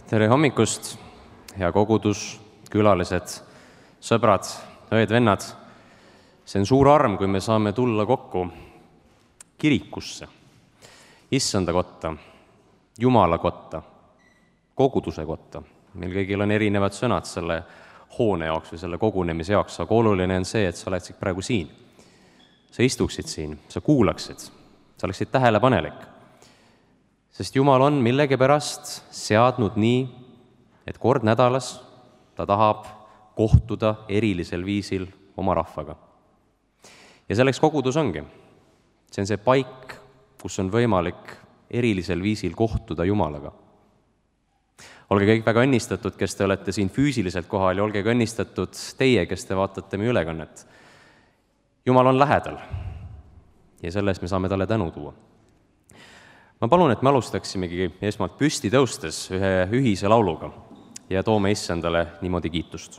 Tere hommikust, hea kogudus, külalised, sõbrad, õed-vennad. See on suur arm, kui me saame tulla kokku kirikusse, issanda kotta, Jumala kotta, koguduse kotta. Meil kõigil on erinevad sõnad selle hoone jaoks või selle kogunemise jaoks, aga oluline on see, et sa oleksid praegu siin. Sa istuksid siin, sa kuulaksid, sa oleksid tähelepanelik. Sest Jumal on millegipärast seadnud nii, et kord nädalas ta tahab kohtuda erilisel viisil oma rahvaga. Ja selleks kogudus ongi. See on see paik, kus on võimalik erilisel viisil kohtuda Jumalaga. Olge kõik väga õnnistatud, kes te olete siin füüsiliselt kohal ja olge ka õnnistatud teie, kes te vaatate meie ülekannet. Jumal on lähedal ja selles me saame talle tänu tuua. Ma palun, et me alustaksimegi esmalt püsti tõustes ühe ühise lauluga ja toome issandale niimoodi kiitust.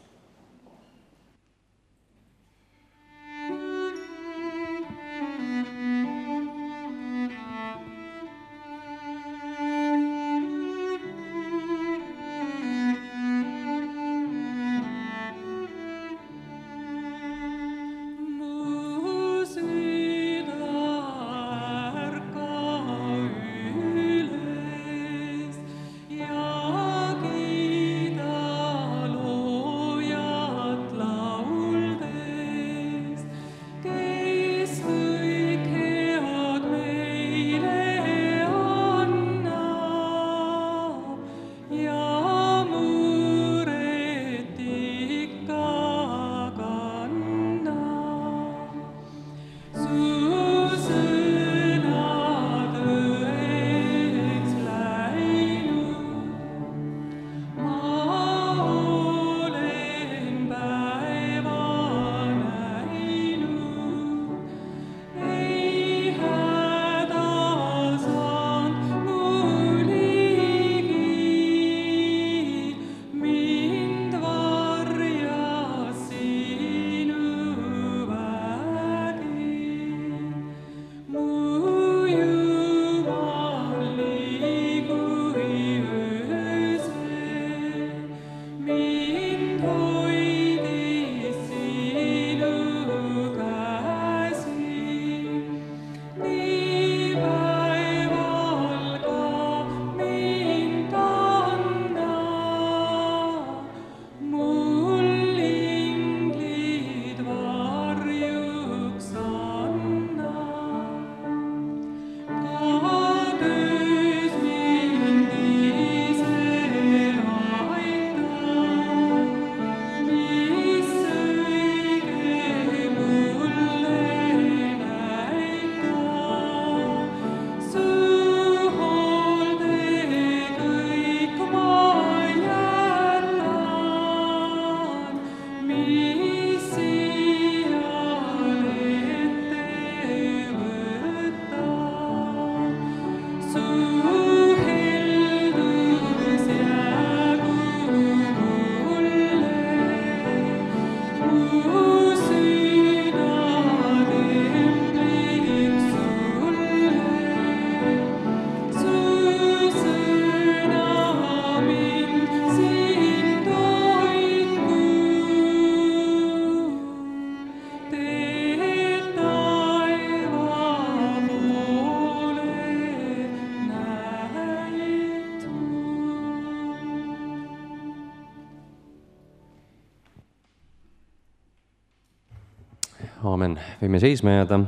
Aamen. Võime seisma jääda.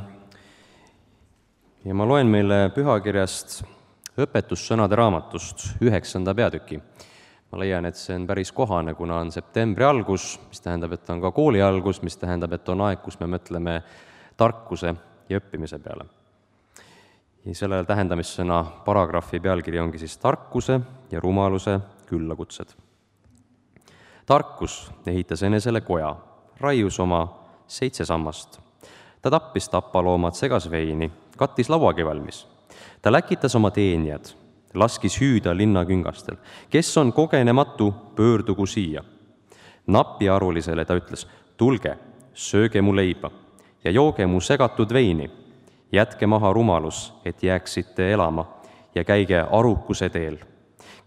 Ja ma loen meile pühakirjast õpetussõnade raamatust 9. peatüki. Ma leian, et see on päris kohane, kuna on septembri algus, mis tähendab, et on ka kooli algus, mis tähendab, et on aeg, kus me mõtleme tarkuse ja õppimise peale. Ja sellele tähendamissõna paragrahvi pealkiri ongi siis tarkuse ja rumaluse küllakutsed. Tarkus ehitas enesele koja, raius oma 7 sammast. Ta tappis tapaloomad, segas veini, kattis lauagi valmis. Ta läkitas oma teenijad, laskis hüüda linna küngastel. Kes on kogenematu, pöördugu siia. Napiarulisele ta ütles, tulge, sööge mu leiba ja jooge mu segatud veini. Jätke maha rumalus, et jääksite elama ja käige arukuse teel.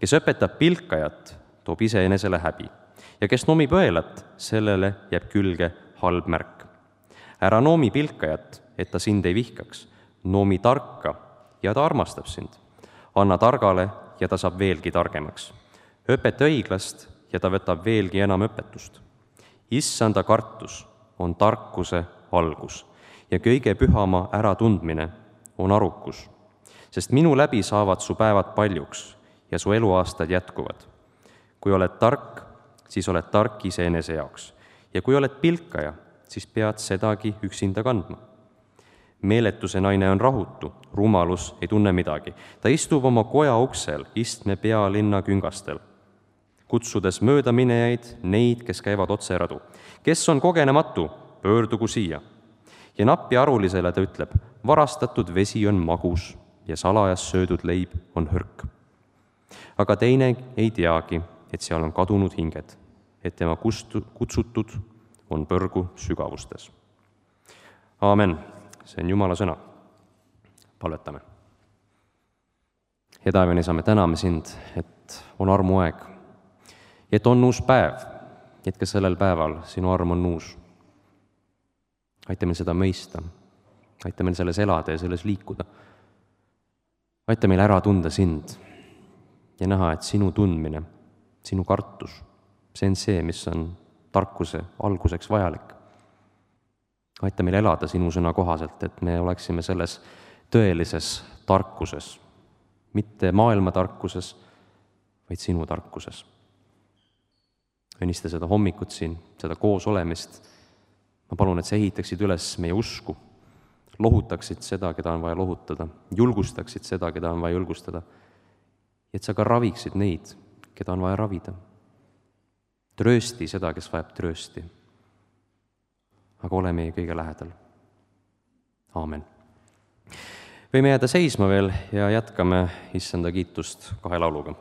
Kes õpetab pilkajat, toob iseenesele häbi ja kes noomib õelat, sellele jääb külge halb märk. Ära noomi pilkajat, et ta sind ei vihkaks, noomi tarka ja ta armastab sind. Anna targale ja ta saab veelgi targemaks. Õpeta õiglast ja ta võtab veelgi enam õpetust. Issanda kartus on tarkuse algus ja kõige pühama äratundmine on arukus, sest minu läbi saavad su päevad paljuks ja su eluaastad jätkuvad. Kui oled tark, siis oled tark iseenese jaoks ja kui oled pilkaja, siis pead sedagi üksinda kandma. Meeletuse naine on rahutu, rumalus ei tunne midagi. Ta istub oma koja uksel, istme pealinna küngastel, kutsudes möödaminejaid, neid, kes käivad otse radu. Kes on kogenematu, pöördugu siia. Ja nappi arulisele ta ütleb, varastatud vesi on magus ja salajas söödud leib on hõrk. Aga teine ei teagi, et seal on kadunud hinged, et tema kutsutud on põrgu sügavustes. Aamen. See on Jumala sõna. Palvetame. Ja taevane Isa, me täname sind, et on armuaeg, et on uus päev, et ka sellel päeval sinu arm on uus. Aita meil seda mõista, aita meil selles elada ja selles liikuda. Aita meil ära tunda sind ja näha, et sinu tundmine, sinu kartus, see on see, mis on tarkuse alguseks vajalik. Aita meil elada sinu sõna kohaselt, et me oleksime selles tõelises tarkuses, mitte maailma tarkuses, vaid sinu tarkuses. Õnnista seda hommikut siin, seda koos olemist. Ma palun, et sa ehitaksid üles meie usku, lohutaksid seda, keda on vaja lohutada, julgustaksid seda, keda on vaja julgustada, et sa ka raviksid neid, keda on vaja ravida. Tröösti seda, kes vajab tröösti. Aga ole meie kõige lähedal. Aamen. Võime jääda seisma veel ja jätkame issanda kiitust 2 lauluga.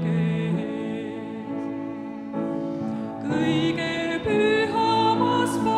Kõige pühamas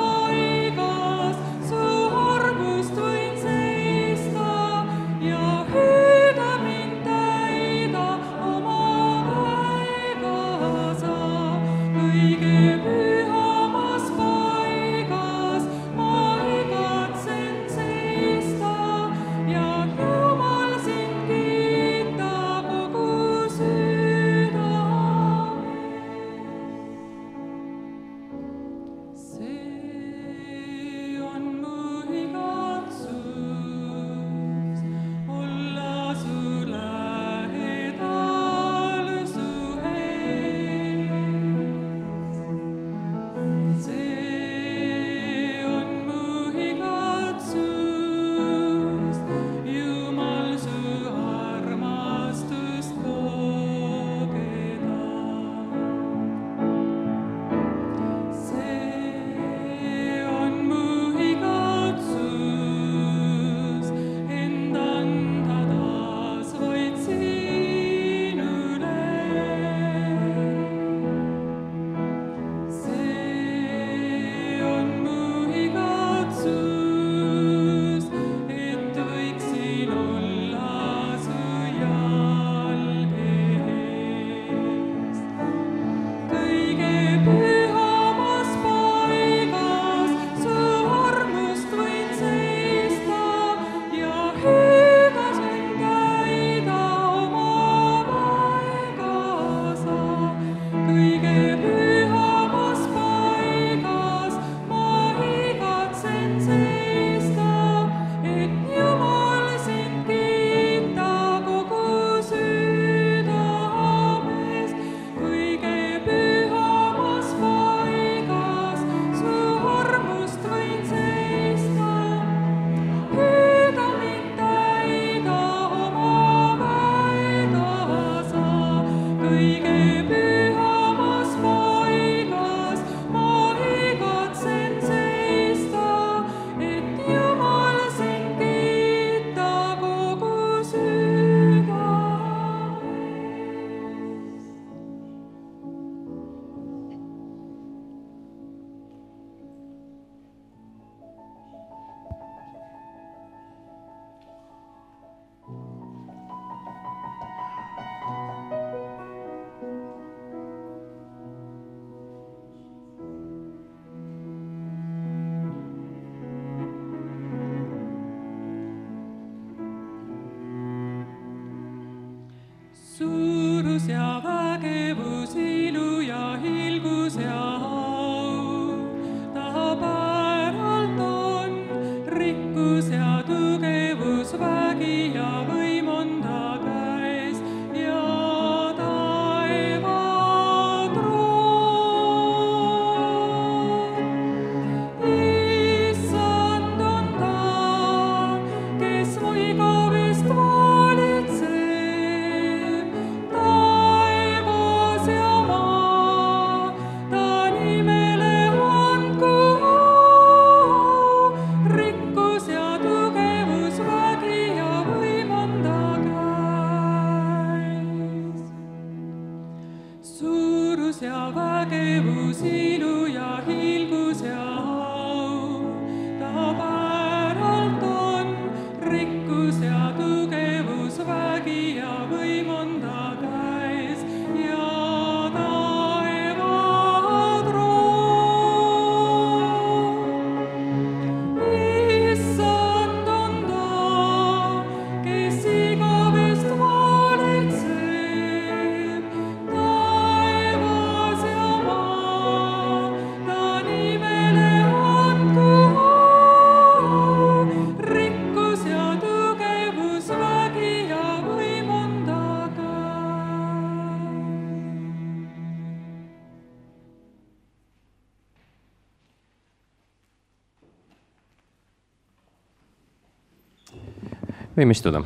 võime istuda.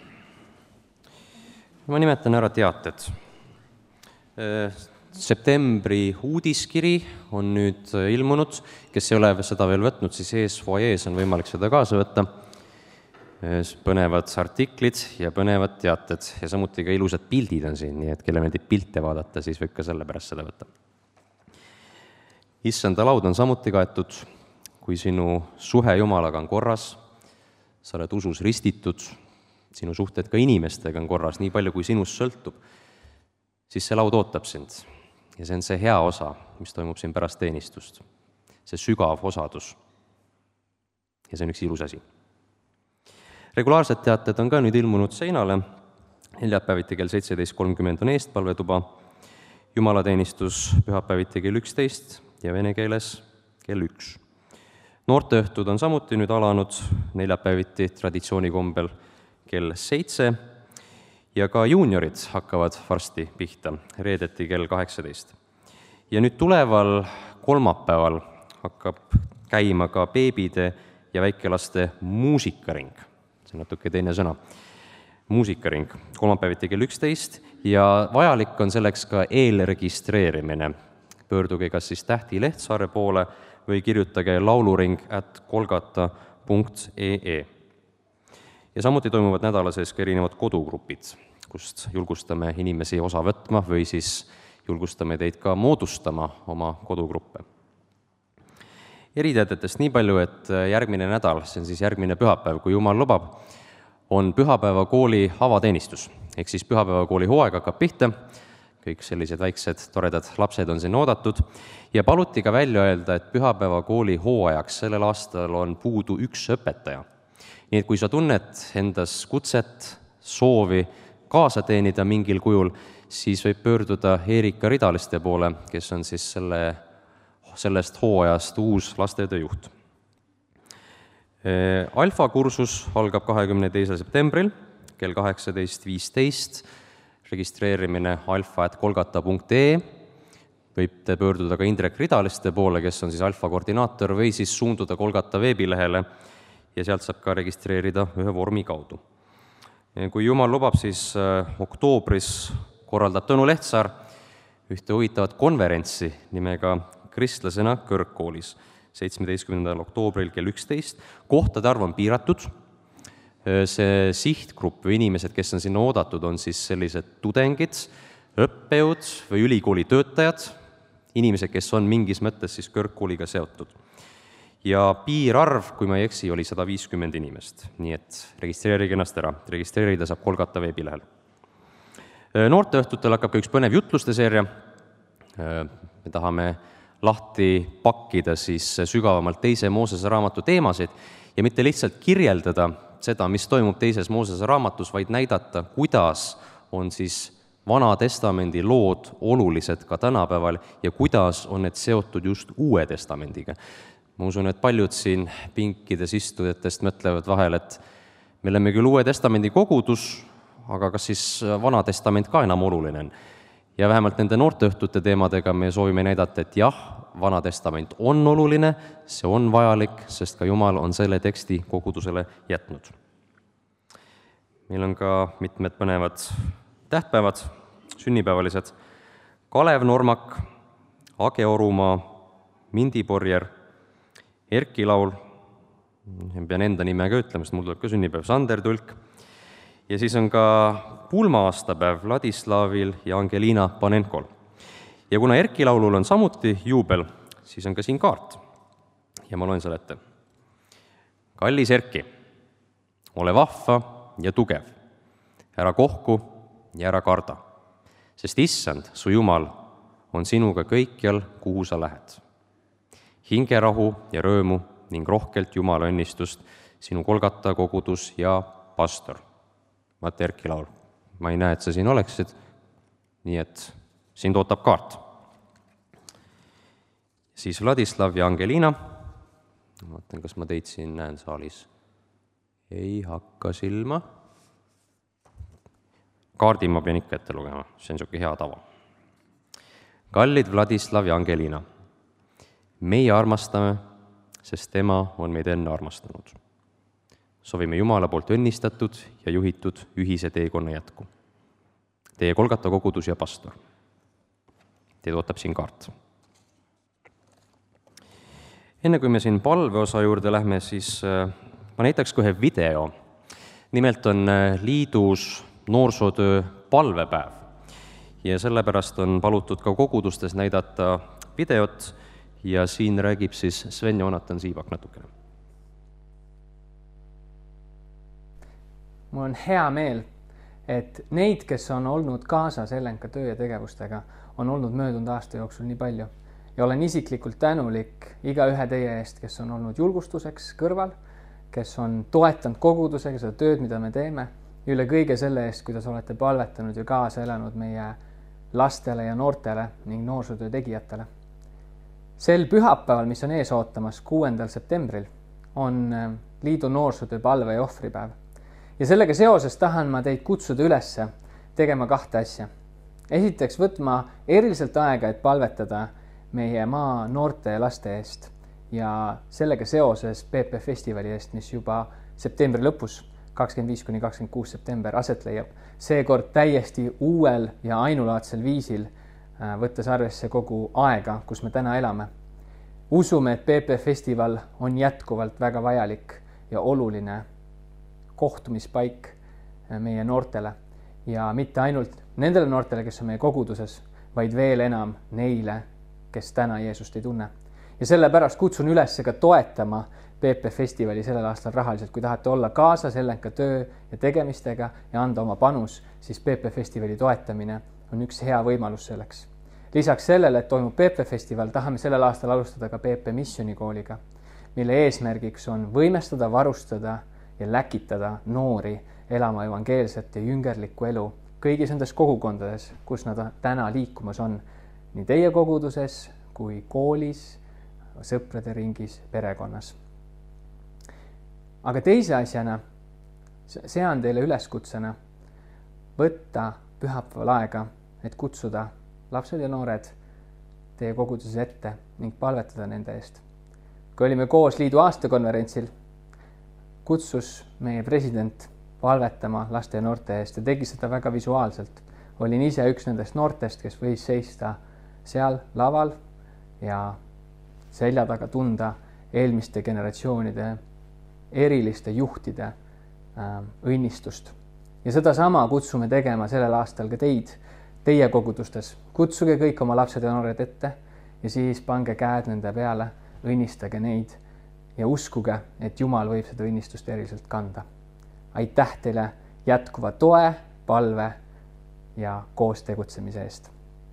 Ma nimetan ära teated. Septembri uudiskiri on nüüd ilmunud, kes ei ole seda veel võtnud, siis ees foajees on võimalik seda kaasa võtta. Põnevad artiklid ja põnevad teated ja samuti ka ilusad pildid on siin, nii et kelle meeldib pilte vaadata, siis võib ka selle pärast seda võtta. Issanda laud on samuti kaetud, kui sinu suhe Jumalaga on korras, sa oled usus ristitud, sinu suhted ka inimestega on korras, nii palju kui sinust sõltub, siis see laud ootab sind. Ja see on see hea osa, mis toimub siin pärast teenistust. See sügav osadus. Ja see on üks ilus asi. Regulaarsed teated on ka nüüd ilmunud seinale. Neljapäeviti kell 17.30 on eestpalvetuba, jumalateenistus pühapäeviti kell 11 ja vene keeles kell 1. Noorteõhtud on samuti nüüd alanud neljapäeviti traditsioonikombel kell 7 ja ka juuniorid hakkavad varsti pihta, reedeti kell 18. Ja nüüd tuleval kolmapäeval hakkab käima ka beebide ja väikelaste muusikaring. See on natuke teine sõna. Muusikaring, kolmapäeviti kell 11 ja vajalik on selleks ka eelregistreerimine. Pöörduge kas siis Tähti Lehtsaare poole või kirjutage lauluring@kolgata.ee. Ja samuti toimuvad nädala sees ka erinevad kodugrupid, kust julgustame inimesi osa võtma või siis julgustame teid ka moodustama oma kodugruppe. Eriteadetest nii palju, et järgmine nädal, see on siis järgmine pühapäev, kui Jumal lubab, on pühapäevakooli avateenistus. Ehk siis pühapäevakooli hooaeg hakkab pihta, kõik sellised väiksed toredad lapsed on siin oodatud ja paluti ka välja öelda, et pühapäevakooli hooajaks sellel aastal on puudu üks õpetaja. Nii et kui sa tunned endas kutset, soovi kaasa teenida mingil kujul, siis võib pöörduda Eerika Ridaliste poole, kes on siis sellest hooajast uus lastetööjuht. Alfa-kursus algab 22. septembril kell 18.15. Registreerimine alfa@kolgata.ee. Võib pöörduda ka Indrek Ridaliste poole, kes on siis alfa koordinaator, või siis suunduda Kolgata veebilehele ja sealt saab ka registreerida ühe vormi kaudu. Kui Jumal lubab, siis oktoobris korraldab Tõnu Lehtsaar ühte huvitavat konverentsi nimega Kristlasena kõrgkoolis 17. oktoobril kell 11. Kohtade arv on piiratud. See sihtgrupp või inimesed, kes on sinna oodatud, on siis sellised tudengid, õppejõud või ülikooli töötajad, inimesed, kes on mingis mõttes siis kõrgkooliga seotud. Ja piirarv, kui ma ei eksi, oli 150 inimest, nii et registreerige ennast ära. Registreerida saab Kolgata veebilehel. Noorteõhtutel hakkab ka üks põnev jutluste seeria. Me tahame lahti pakkida siis sügavamalt teise Moosese raamatu teemasid ja mitte lihtsalt kirjeldada seda, mis toimub teises Moosese raamatus, vaid näidata, kuidas on siis Vana Testamendi lood olulised ka tänapäeval ja kuidas on need seotud just Uue Testamendiga. Ma usun, et paljud siin pinkides istujatest mõtlevad vahel, et me oleme küll Uue Testamendi kogudus, aga kas siis Vana Testament ka enam oluline on? Ja vähemalt nende noorteõhtute teemadega me soovime näidata, et jah, Vana Testament on oluline, see on vajalik, sest ka Jumal on selle teksti kogudusele jätnud. Meil on ka mitmed põnevad tähtpäevad, sünnipäevalised. Kalev Normak, Age Orumaa, Mindi Porjer, Erki Laul, pean enda nime ka ütlema, sest mul tuleb ka sünnipäev, Sander Tulk, ja siis on ka pulma aastapäev Vladislavil ja Angelina Panenkol. Ja kuna Erki Laulul on samuti juubel, siis on ka siin kaart. Ja ma loen selle ette. Kallis Erki, ole vahva ja tugev. Ära kohku ja ära karda. Sest Issand, su Jumal, on sinuga kõikjal, kuhu sa lähed. Hingerahu ja rõõmu ning rohkelt Jumala õnnistust, sinu Kolgata kogudus ja pastor. Vaata Erki Laul. Ma ei näe, et sa siin oleksid, nii et sind ootab kaart. Siis Vladislav ja Angelina. Vaatan, kas ma teid siin näen saalis. Ei hakka silma. Kaardi ma pean ikka ette lugema, see on niisugune hea tava. Kallid Vladislav ja Angelina, meie armastame, sest tema on meid enne armastanud. soovime Jumala poolt õnnistatud ja juhitud ühise teekonna jätku. Teie Kolgata kogudus ja pastor. Teid ootab siin kaart. Enne kui me siin palveosa juurde lähme, siis ma näitaks ka ühe video. Nimelt on liidus noorsootöö palvepäev ja sellepärast on palutud ka kogudustes näidata videot ja siin räägib siis Sven Joonatan Siibak natukene. Mul on hea meel, et neid, kes on olnud kaasas LNK töö ja tegevustega, on olnud möödunud aasta jooksul nii palju. Ja olen isiklikult tänulik igaühe teie eest, kes on olnud julgustuseks kõrval, kes on toetanud kogudusega seda tööd, mida me teeme, ja üle kõige selle eest, kuidas olete palvetanud ja kaasa elanud meie lastele ja noortele ning noorsootöö tegijatele. Sel pühapäeval, mis on ees ootamas 6. septembril, on liidu noorsootöö palve ja ohvripäev. Ja sellega seoses tahan ma teid kutsuda üles tegema 2 asja. Esiteks võtma eriliselt aega, et palvetada meie maa noorte ja laste eest ja sellega seoses PP festivali eest, mis juba septembri lõpus, 25–26 september aset leiab. Seekord täiesti uuel ja ainulaadsel viisil, võttes arvesse kogu aega, kus me täna elame. Usume, et PP festival on jätkuvalt väga vajalik ja oluline kohtumispaik meie noortele ja mitte ainult nendele noortele, kes on meie koguduses, vaid veel enam neile, kes täna Jeesust ei tunne. Ja sellepärast kutsun üles ka toetama PP festivali sellel aastal rahaliselt. Kui tahate olla kaasas LNK töö ja tegemistega ja anda oma panus, siis PP festivali toetamine on üks hea võimalus selleks. Lisaks sellele, et toimub PP festival, tahame sellel aastal alustada ka PP missionikooliga, mille eesmärgiks on võimestada, varustada ja läkitada noori elama evangeelset ja jüngerlikku elu kõigis nendes kogukondades, kus nad täna liikumas on, nii teie koguduses kui koolis, sõprade ringis, perekonnas. Aga teise asjana sean teile üleskutsena võtta pühapäeval aega, et kutsuda lapsed ja noored teie koguduses ette ning palvetada nende eest. Kui olime koos liidu aastakonverentsil, kutsus meie president palvetama laste ja noorte eest ja tegi seda väga visuaalselt. Olin ise üks nendest noortest, kes võis seista seal laval ja selja taga tunda eelmiste generatsioonide eriliste juhtide õnnistust. Ja seda sama kutsume tegema sellel aastal ka teid, teie kogudustes. Kutsuge kõik oma lapsed ja noored ette ja siis pange käed nende peale, õnnistage neid ja uskuge, et Jumal võib seda õnnistust eriliselt kanda. Aitäh teile jätkuva toe, palve ja koos tegutsemise eest.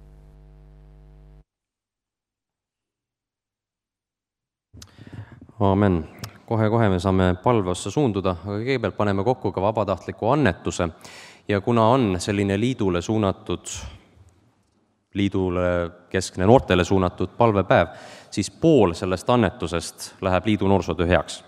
Aamen. Kohe me saame palveossa suunduda, aga kõigepealt paneme kokku ka vabatahtliku annetuse. Ja kuna on selline liidule keskne noortele suunatud palvepäev, siis pool sellest annetusest läheb liidu noorsootöö heaks.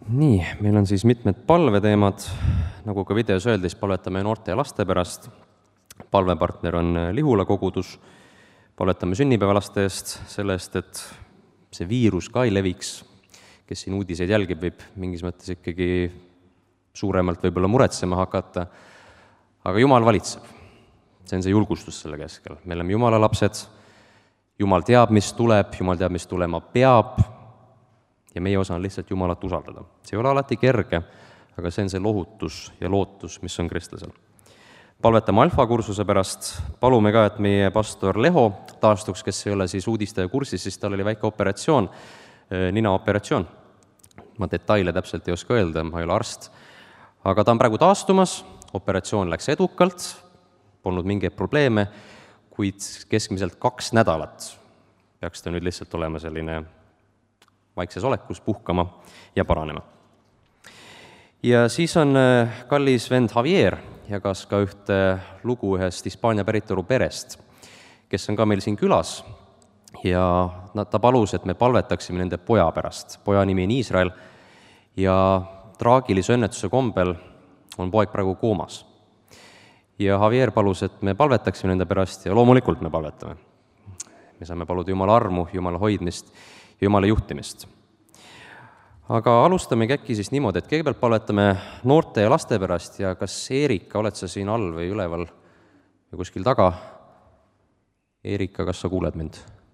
Nii, meil on siis mitmed palveteemad, nagu ka videos öeldi, siis palvetame noorte ja laste pärast. Palvepartner on Lihula kogudus, palvetame sünnipäevalaste eest, selle eest, et see viirus ka ei leviks, kes siin uudiseid jälgib, võib mingis mõttes ikkagi suuremalt võib-olla muretsema hakata, aga Jumal valitseb. See on see julgustus selle keskel. Me oleme Jumala lapsed, Jumal teab, mis tuleb, Jumal teab, mis tulema peab, ja meie osa on lihtsalt Jumalat usaldada. See ei ole alati kerge, aga see on see lohutus ja lootus, mis on kristlasel. Palvetame alfakursuse pärast, palume ka, et meie pastor Leho taastuks, kes ei ole siis uudistaja kursis, siis tal oli väike operatsioon, ninaoperatsioon. Ma detaile täpselt ei oska öelda, ma ei ole arst. Aga ta on praegu taastumas, operatsioon läks edukalt, polnud mingeid probleeme, kuid keskmiselt 2 nädalat peaks ta nüüd lihtsalt olema selline vaikses olekus, puhkama ja paranema. Ja siis on kallis vend Javier, jagas ka ühte lugu ühest Hispaania päritolu perest, kes on ka meil siin külas ja ta palus, et me palvetaksime nende poja pärast. Poja nimi on Iisrael ja traagilise õnnetuse kombel on poeg praegu koomas. Ja Javier palus, et me palvetaksime nende pärast ja loomulikult me palvetame. Me saame paluda Jumala armu, Jumala hoidmist ja Jumala juhtimist. Aga alustamegi äkki siis niimoodi, et kõigepealt palvetame noorte ja laste pärast ja kas Eerika, oled sa siin all või üleval või kuskil taga? Eerika, kas sa kuuled mind?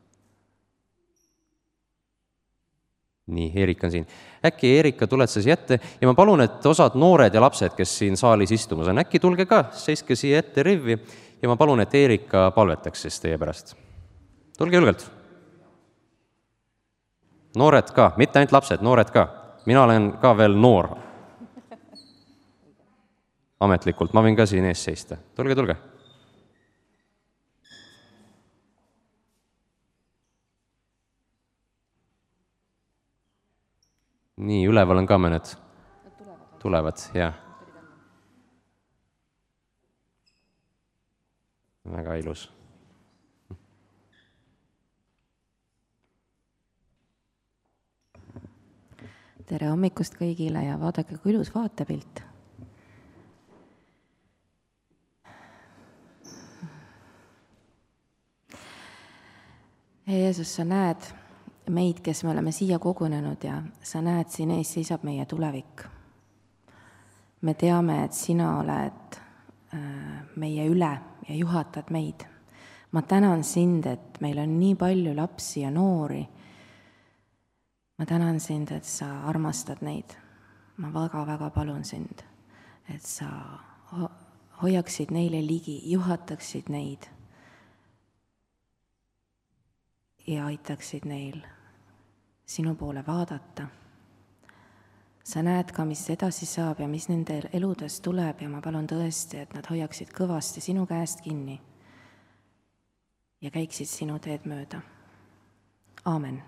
Nii, Eerika on siin. Äkki Eerika, tuled sa siia ette ja ma palun, et osad noored ja lapsed, kes siin saalis istumas on, äkki tulge ka, seiske siia ette rivvi ja ma palun, et Eerika palvetaks siis teie pärast. Tulge julgelt. Noored ka, mitte ainult lapsed, noored ka. Mina olen ka veel noor. Ametlikult, ma võin ka siin ees seista. Tulge. Nii, üleval on ka mõned. Tulevad, jah. Väga ilus. Tere hommikust kõigile ja vaadake, kui ilus vaatepilt. Jeesus, sa näed meid, kes me oleme siia kogunenud ja sa näed, siin ees seisab meie tulevik. Me teame, et sina oled meie üle ja juhatad meid. Ma tänan sind, et meil on nii palju lapsi ja noori. Ma tänan sind, et sa armastad neid. Ma väga palun sind, et sa hoiaksid neile ligi, juhataksid neid ja aitaksid neil sinu poole vaadata. Sa näed ka, mis edasi saab ja mis nende eludes tuleb ja ma palun tõesti, et nad hoiaksid kõvasti sinu käest kinni ja käiksid sinu teed mööda. Aamen.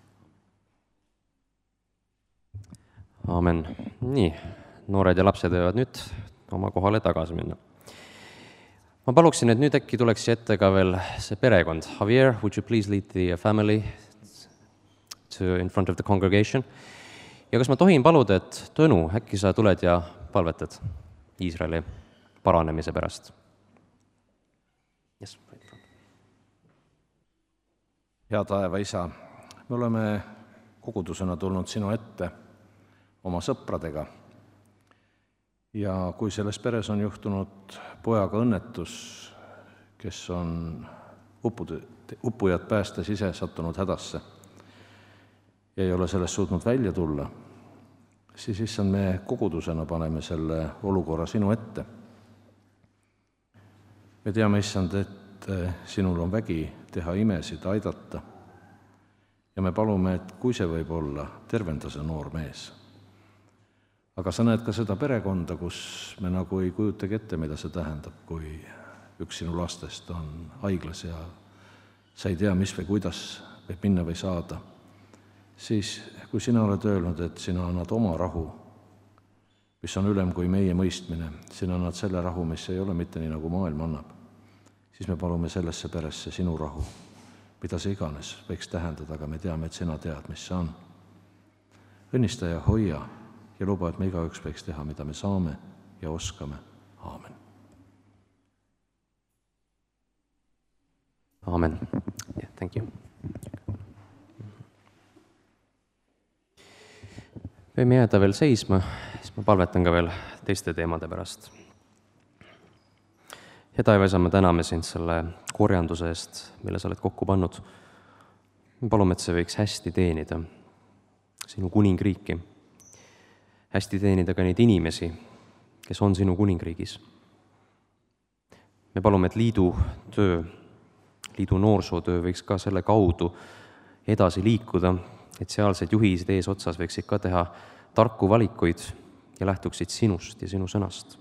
Aamen. Nii, noored ja lapsed võivad nüüd oma kohale tagasi minna. Ma paluksin, et nüüd äkki tuleks ette ka veel see perekond. Javier, would you please lead the family in front of the congregation? Ja kas ma tohin paluda, et Tõnu, äkki sa tuled ja palvetad Iisraeli paranemise pärast? Yes. Hea taeva isa, me oleme kogudusena tulnud sinu ette oma sõpradega. Ja kui selles peres on juhtunud pojaga õnnetus, kes on uppujad päästes ise sattunud hädasse ja ei ole sellest suutnud välja tulla, siis issand, me kogudusena paneme selle olukorra sinu ette. Me teame, issand, et sinul on vägi teha imesid, aidata. Ja me palume, et kui see võib olla, tervenda see noor mees. Aga sa näed ka seda perekonda, kus me nagu ei kujutagi ette, mida see tähendab, kui üks sinu lastest on haiglas ja sa ei tea, mis või kuidas võib minna või saada. Siis, kui sina oled öelnud, et sina annad oma rahu, mis on ülem kui meie mõistmine, sina annad selle rahu, mis ei ole mitte nii, nagu maailm annab, siis me palume sellesse peresse sinu rahu, mida see iganes võiks tähendada, aga me teame, et sina tead, mis see on. Õnnista ja hoia ja luba, et me igaüks võiks teha, mida me saame ja oskame. Aamen. Aamen. Yeah, thank you. Võime jääda veel seisma, siis ma palvetan ka veel teiste teemade pärast. Ja Taevaisa, me täname sind selle korjanduse eest, mille sa oled kokku pannud. Me palume, et see võiks hästi teenida sinu kuningriiki, hästi teenida ka neid inimesi, kes on sinu kuningriigis. Me palume, et liidu noorsootöö võiks ka selle kaudu edasi liikuda, et sealsed juhised eesotsas võiksid ka teha tarku valikuid ja lähtuksid sinust ja sinu sõnast.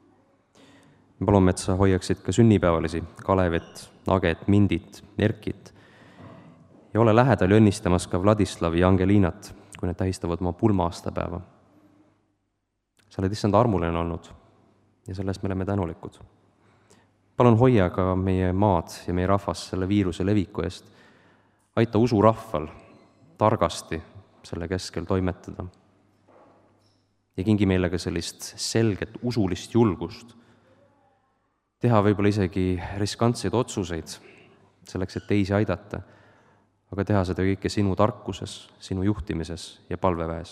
Me palume, et sa hoiaksid ka sünnipäevalisi, Kalevit, Aget, Mindit, Erkit ja ole lähedal ja õnnistamas ka Vladislavi ja Angeliinat, kui need tähistavad oma pulma-aastapäeva. Sa oled issand armuline olnud ja sellest me oleme tänulikud. Palun hoia ka meie maad ja meie rahvast selle viiruse leviku eest. Aita usurahval targasti selle keskel toimetada. Ja kingi meile ka sellist selget usulist julgust. Teha võib-olla isegi riskantseid otsuseid selleks, et teisi aidata, aga teha seda kõike sinu tarkuses, sinu juhtimises ja palveväes.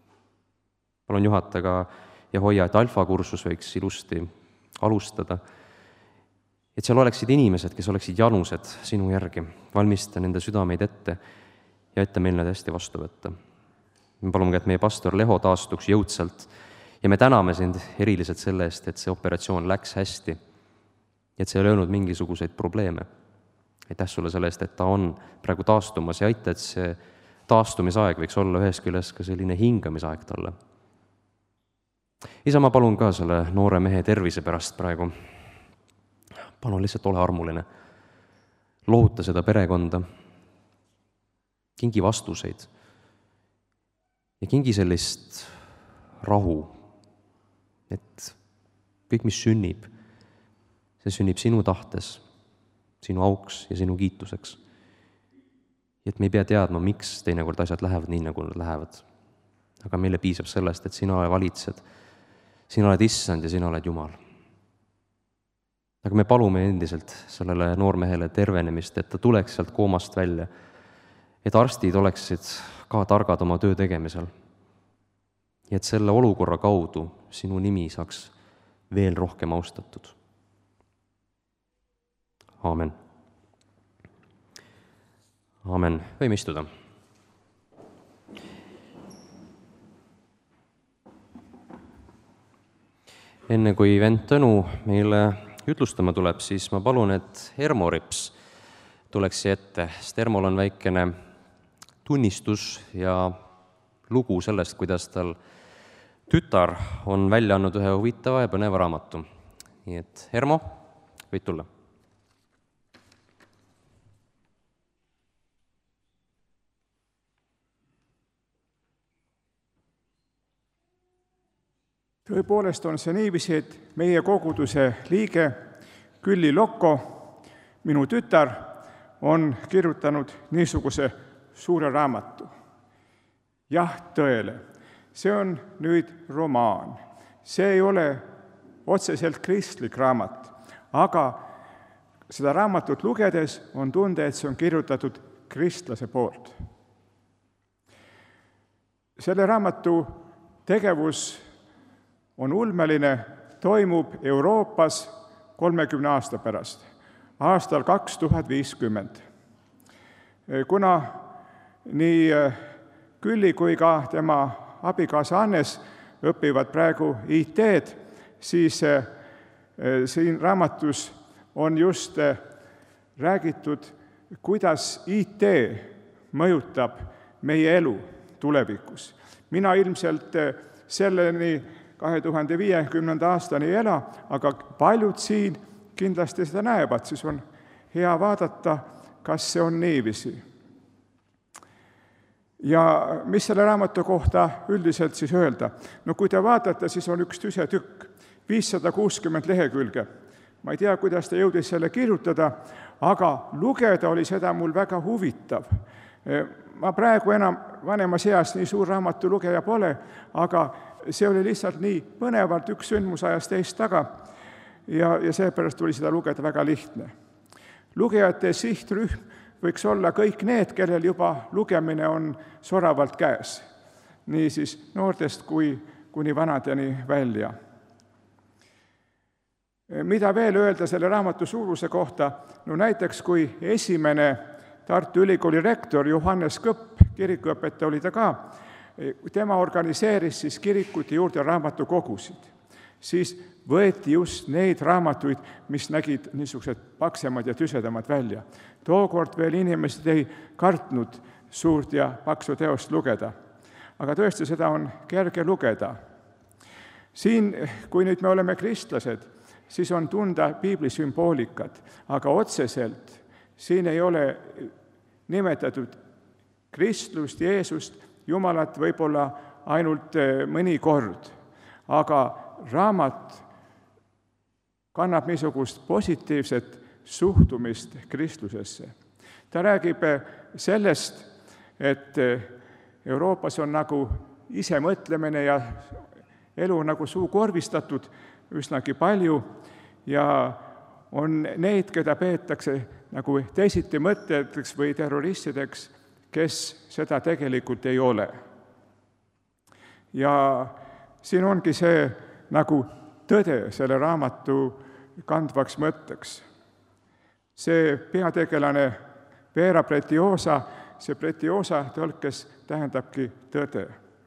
Palun juhata ka ja hoia, et alfakursus võiks ilusti alustada, et seal oleksid inimesed, kes oleksid janused sinu järgi, valmista nende südameid ette ja ette meil need hästi vastu võtta. Me palume, et meie pastor Leho taastuks jõudsalt ja me täname sind eriliselt selle eest, et see operatsioon läks hästi, et see ei löönud mingisuguseid probleeme. Aitäh sulle selle eest, et ta on praegu taastumas ja aita, et see taastumisaeg võiks olla ühest küljest ka selline hingamisaeg talle. Isa, ma palun ka selle noore mehe tervise pärast praegu. Palun lihtsalt ole armuline. Lohuta seda perekonda. Kingi vastuseid. Ja kingi sellist rahu, et kõik, mis sünnib, see sünnib sinu tahtes, sinu auks ja sinu kiituseks. Et me ei pea teadma, miks teinekord asjad lähevad nii, nagu nad lähevad. Aga meile piisab sellest, et sina valitsed, sina oled issand ja sina oled Jumal. Aga me palume endiselt sellele noormehele tervenemist, et ta tuleks sealt koomast välja, et arstid oleksid ka targad oma töö tegemisel. Ja et selle olukorra kaudu sinu nimi saaks veel rohkem austatud. Aamen. Aamen. Võime istuda. Enne kui vend Tõnu meile jutlustama tuleb, siis ma palun, et Ermo Rips tuleks siia ette, sest Ermol on väikene tunnistus ja lugu sellest, kuidas tal tütar on välja andnud ühe huvitava ja põneva raamatu. Nii et Ermo, võid tulla. Tõepoolest on see niiviisi, et meie koguduse liige Külli Lokko, minu tütar, on kirjutanud niisuguse suure raamatu. Jah, tõele. See on nüüd romaan. See ei ole otseselt kristlik raamat, aga seda raamatut lugedes on tunde, et see on kirjutatud kristlase poolt. Selle raamatu tegevus on ulmeline, toimub Euroopas 30 aasta pärast, aastal 2050. Kuna nii Külli kui ka tema abikaasa Annes õpivad praegu IT-d, siis siin raamatus on just räägitud, kuidas IT mõjutab meie elu tulevikus. Mina ilmselt selleni 2050. aastani ei ela, aga paljud siin kindlasti seda näevad, siis on hea vaadata, kas see on niiviisi. Ja mis selle raamatu kohta üldiselt siis öelda? No kui te vaatate, siis on üks tüse tükk, 560 lehekülge. Ma ei tea, kuidas ta jõudis selle kirjutada, aga lugeda oli seda mul väga huvitav. Ma praegu enam vanemas eas nii suur raamatu lugeja pole, aga see oli lihtsalt nii põnevalt üks sündmus ajas teist taga ja seepärast tuli seda lugeda väga lihtne. Lugejate sihtrühm võiks olla kõik need, kellel juba lugemine on soravalt käes, nii siis noortest kuni vanadeni välja. Mida veel öelda selle raamatu suuruse kohta? No näiteks, kui esimene Tartu Ülikooli rektor Johannes Kõpp, kirikuõpetaja oli ta ka, tema organiseeris siis kirikute juurde raamatukogusid. Siis võeti just neid raamatuid, mis nägid niisugused paksemad ja tüsedamad välja. Tookord veel inimesed ei kartnud suurt ja paksu teost lugeda. Aga tõesti, seda on kerge lugeda. Siin, kui nüüd me oleme kristlased, siis on tunda piibli sümboolikat, aga otseselt siin ei ole nimetatud kristlust, Jeesust, Jumalat võib-olla ainult mõni kord, aga raamat kannab niisugust positiivset suhtumist kristlusesse. Ta räägib sellest, et Euroopas on nagu isemõtlemine ja elu nagu suukorvistatud üsnagi palju ja on neid, keda peetakse nagu teisiti mõtleteks või terroristideks, kes seda tegelikult ei ole. Ja siin ongi see nagu tõde selle raamatu kandvaks mõtteks. See peategelane Vera Pretiosa, see Pretiosa tõlkes tähendabki tõde.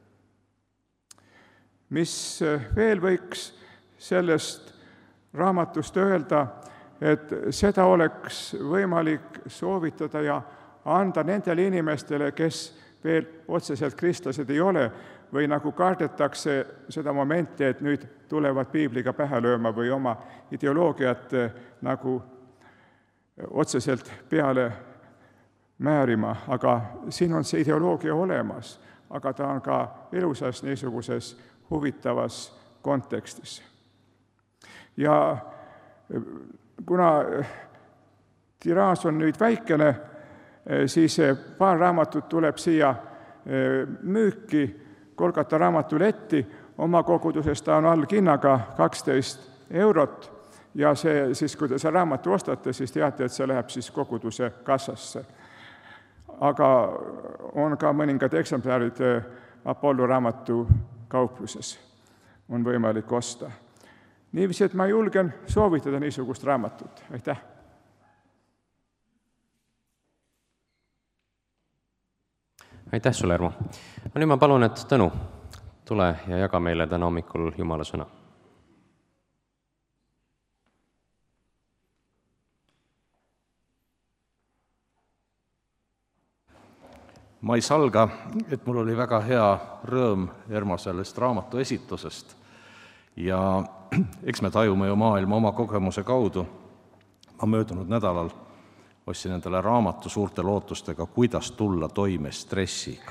Mis veel võiks sellest raamatust öelda, et seda oleks võimalik soovitada ja anda nendele inimestele, kes veel otseselt kristlased ei ole, või nagu kardetakse seda momenti, et nüüd tulevad piibliga pähe lööma või oma ideoloogiat nagu otseselt peale määrima, aga siin on see ideoloogia olemas, aga ta on ka ilusas niisuguses huvitavas kontekstis. Ja kuna tiraaž on nüüd väikene, siis paar raamatut tuleb siia müüki Kolgata raamatuletti, oma koguduses ta on allhinnaga 12 eurot ja see siis, kui te see raamatu ostate, siis teate, et see läheb siis koguduse kassasse. Aga on ka mõningad eksemplarid Apollo raamatu kaupluses, on võimalik osta. Niiviisi, et ma julgen soovitada niisugust raamatut. Aitäh! Aitäh sulle, Ermo! Nüüd ma palun, et Tõnu, tule ja jaga meile täna hommikul Jumala sõna. Ma ei salga, et mul oli väga hea rõõm Ermo sellest raamatu esitusest ja eks me tajume ju maailma oma kogemuse kaudu. Ma möödunud nädalal ostsin endale raamatu suurte lootustega, kuidas tulla toime stressiga.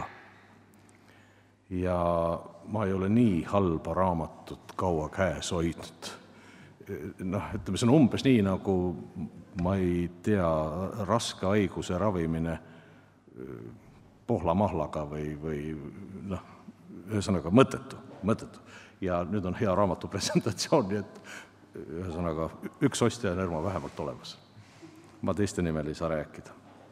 Ja ma ei ole nii halba raamatut kaua käes hoidnud. Ütleme, see on umbes nii, nagu ma ei tea, raske haiguse ravimine pohla-mahlaga või ühesõnaga mõttetu. Ja nüüd on hea raamatu presentatsioon, nii et ühesõnaga üks ostja on Ermo vähemalt olemas. Ma teiste nimel ei saa rääkida.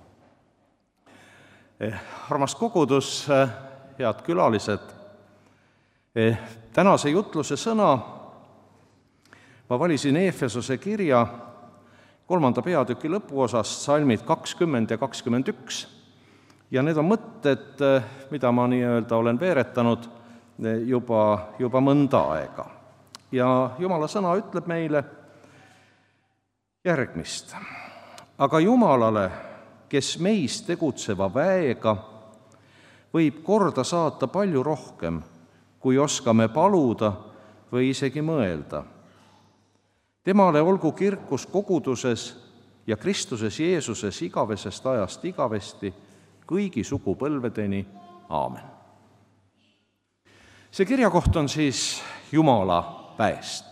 Armas kogudus, head külalised, tänase jutluse sõna ma valisin Eefesose kirja 3. peatüki lõpuosast, salmid 20 ja 21, ja need on mõtted, mida ma nii-öelda olen veeretanud juba mõnda aega. Ja Jumala sõna ütleb meile järgmist. Aga Jumalale, kes meis tegutseva väega, võib korda saata palju rohkem, kui oskame paluda või isegi mõelda. Temale olgu kirkus koguduses ja Kristuses Jeesuses igavesest ajast igavesti, kõigi sugupõlvedeni. Aamen. See kirjakoht on siis Jumala väest.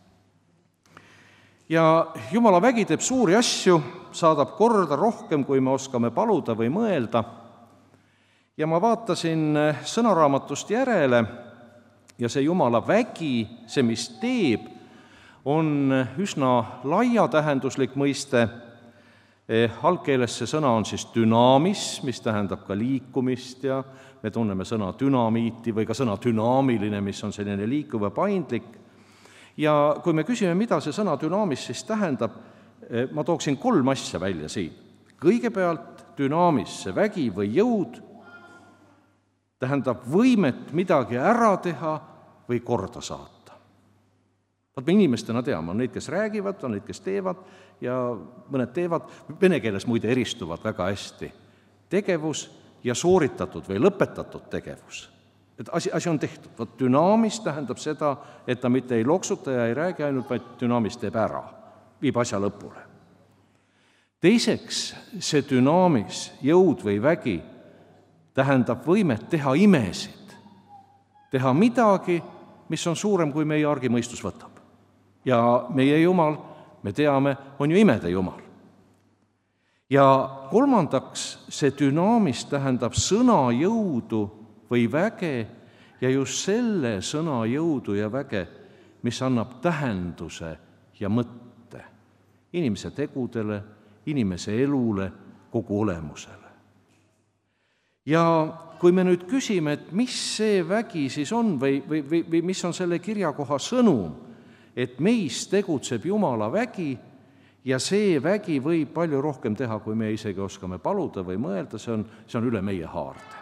Ja Jumala vägi teeb suuri asju, saadab korda rohkem, kui me oskame paluda või mõelda. Ja ma vaatasin sõnaraamatust järele ja see Jumala vägi, see, mis teeb, on üsna laiatähenduslik mõiste. Algkeeles see sõna on siis dünaamis, mis tähendab ka liikumist ja me tunneme sõna dünamiiti või ka sõna dünaamiline, mis on selline liikuv ja paindlik. Ja kui me küsime, mida see sõna dünaamis siis tähendab, ma tooksin 3 asja välja siin. Kõigepealt dünaamis, see vägi või jõud, tähendab võimet midagi ära teha või korda saata. Me inimestena teame, on neid, kes räägivad, on neid, kes teevad ja mõned teevad, vene keeles muide eristuvad väga hästi tegevus ja sooritatud või lõpetatud tegevus. Et asi on tehtud. Vot dünaamis tähendab seda, et ta mitte ei loksuta ja ei räägi ainult, vaid dünaamis teeb ära, viib asja lõpule. Teiseks, see dünaamis, jõud või vägi, tähendab võimet teha imesid, teha midagi, mis on suurem, kui meie argimõistus võtab. Ja meie Jumal, me teame, on ju imede Jumal. Ja kolmandaks, see dünaamis tähendab sõna jõudu või väge ja just selle sõna jõudu ja väge, mis annab tähenduse ja mõtte inimese tegudele, inimese elule, kogu olemusele. Ja kui me nüüd küsime, et mis see vägi siis on või mis on selle kirjakoha sõnum, et meis tegutseb Jumala vägi ja see vägi võib palju rohkem teha, kui me isegi oskame paluda või mõelda, see on üle meie haarde.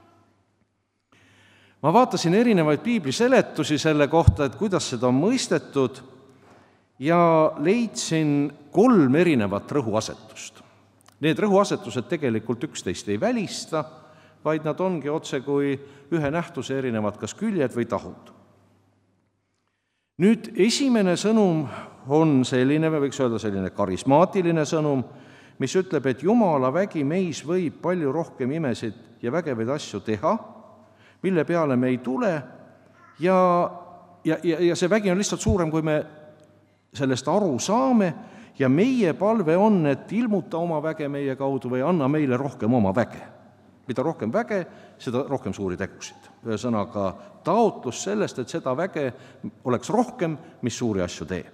Ma vaatasin erinevaid piibli seletusi selle kohta, et kuidas seda on mõistetud ja leidsin 3 erinevat rõhuasetust. Need rõhuasetused tegelikult üksteist ei välista, vaid nad ongi otse kui ühe nähtuse erinevad kas küljed või tahud. Nüüd esimene sõnum on selline, me võiks öelda selline karismaatiline sõnum, mis ütleb, et Jumala vägi meis võib palju rohkem imesid ja vägevaid asju teha, mille peale me ei tule ja see vägi on lihtsalt suurem, kui me sellest aru saame ja meie palve on, et ilmuta oma väge meie kaudu või anna meile rohkem oma väge. Mida rohkem väge, seda rohkem suuri tegusid. Ühesõnaga taotlus sellest, et seda väge oleks rohkem, mis suuri asju teeb.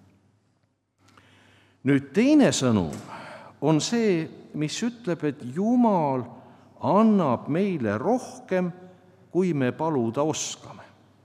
Nüüd teine sõnum on see, mis ütleb, et Jumal annab meile rohkem, kui me paluda oskame.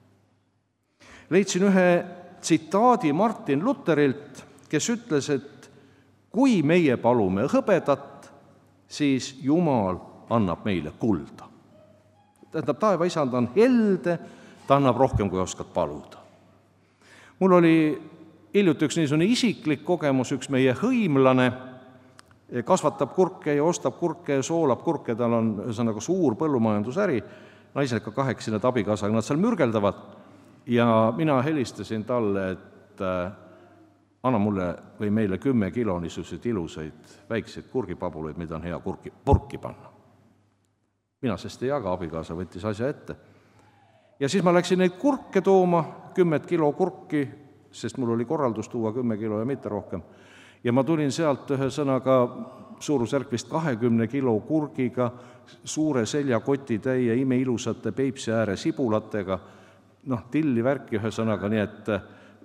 Leidsin ühe tsitaadi Martin Luterilt, kes ütles, et kui meie palume hõbedat, siis Jumal annab meile kulda. Tähendab, taeva isand on helde, ta annab rohkem, kui oskad paluda. Mul oli hiljuti üks niisugune isiklik kogemus, üks meie hõimlane kasvatab kurke ja ostab kurke ja soolab kurke, tal on ühesõnaga suur põllumajandusäri, naisega 8 abikaasaga, nad seal mürgeldavad ja mina helistasin talle, et anna mulle või meile 10 kilo niisuguseid ilusaid väikseid kurgipabulaid, mida on hea purki panna. Mina sest ei jaga, abikaasa võttis asja ette. Ja siis ma läksin neid kurke tooma, 10 kilo kurki, sest mul oli korraldus tuua 10 kilo ja mitte rohkem. Ja ma tulin sealt ühesõnaga suurusjärk vist 20 kilo kurgiga, suure seljakoti täie imeilusate Peipsi ääre sibulatega, tilli värki ühesõnaga, nii et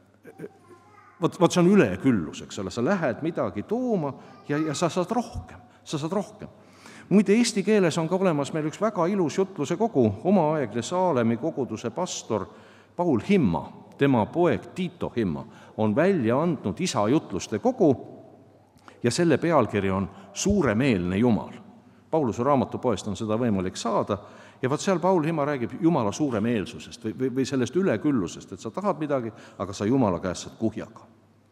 vot see on üleküllus, eks ole, sa lähed midagi tooma ja sa saad rohkem. Muide, eesti keeles on ka olemas meil üks väga ilus jutluse kogu, omaaegne Saalemi koguduse pastor Paul Himma, tema poeg Tiito Himma on välja andnud isa jutluste kogu ja selle pealkiri on Suuremeelne Jumal. Pauluse raamatupoest on seda võimalik saada ja vot seal Paul Himma räägib Jumala suuremeelsusest või sellest üleküllusest, et sa tahad midagi, aga sa Jumala käest saad kuhjaga.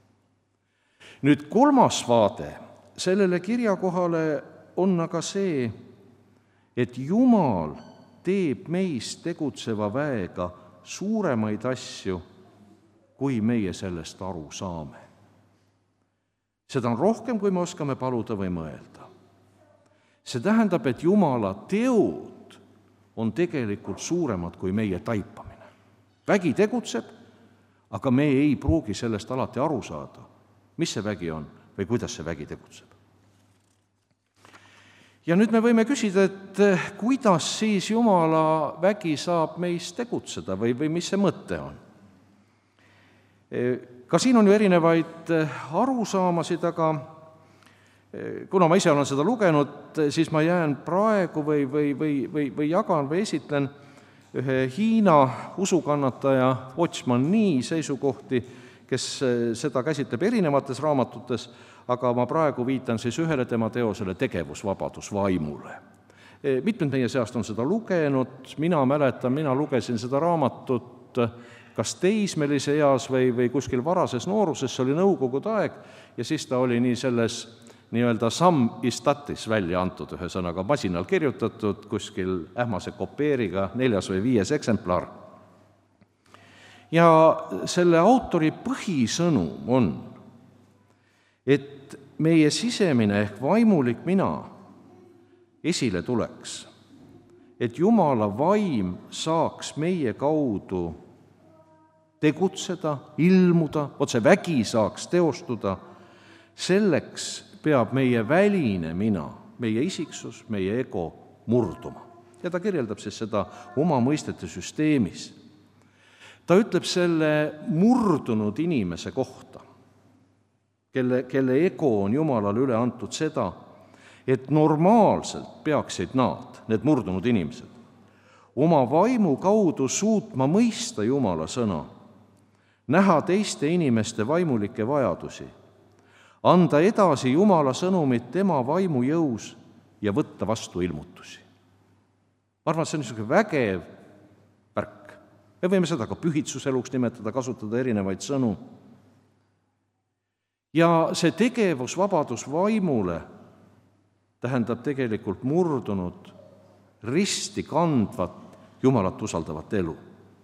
Nüüd 3. vaade sellele kirjakohale on aga see, et Jumal teeb meis tegutseva väega suuremaid asju, kui meie sellest aru saame. Seda on rohkem, kui me oskame paluda või mõelda. See tähendab, et Jumala teod on tegelikult suuremad kui meie taipamine. Vägi tegutseb, aga me ei pruugi sellest alati aru saada, mis see vägi on või kuidas see vägi tegutseb. ja nüüd me võime küsida, et kuidas siis Jumala vägi saab meis tegutseda või mis see mõte on? Ka siin on ju erinevaid arusaamasid, aga kuna ma ise olen seda lugenud, siis ma jään praegu või jagan või esitlen ühe Hiina usukannataja Watchman Nee seisukohti, kes seda käsitleb erinevates raamatutes, aga ma praegu viitan siis ühele tema teosele Tegevusvabadus vaimule. Mitmed meie seast on seda lugenud, mina mäletan, mina lugesin seda raamatut kas teismelise eas või kuskil varases nooruses, see oli nõukogude aeg, ja siis ta oli nii selles nii-öelda samistatis välja antud, ühesõnaga masinal kirjutatud, kuskil ähmase kopeeriga 4. või 5. eksemplar. Ja selle autori põhisõnum on, et meie sisemine ehk vaimulik mina esile tuleks, et Jumala vaim saaks meie kaudu tegutseda, ilmuda, otse vägi saaks teostuda, selleks peab meie väline mina, meie isiksus, meie ego murduma. Ja ta kirjeldab siis seda oma mõistete süsteemis. Ta ütleb selle murdunud inimese kohta, kelle ego on Jumalale üle antud seda, et normaalselt peaksid need murdunud inimesed, oma vaimu kaudu suutma mõista Jumala sõna, näha teiste inimeste vaimulikke vajadusi, anda edasi Jumala sõnumit tema vaimu jõus ja võtta vastu ilmutusi. Ma arvan, et see on niisugune vägev värk. Me võime seda ka pühitsuseluks nimetada, kasutada erinevaid sõnu. Ja see tegevusvabadus vaimule tähendab tegelikult murdunud, risti kandvat, Jumalat usaldavat elu.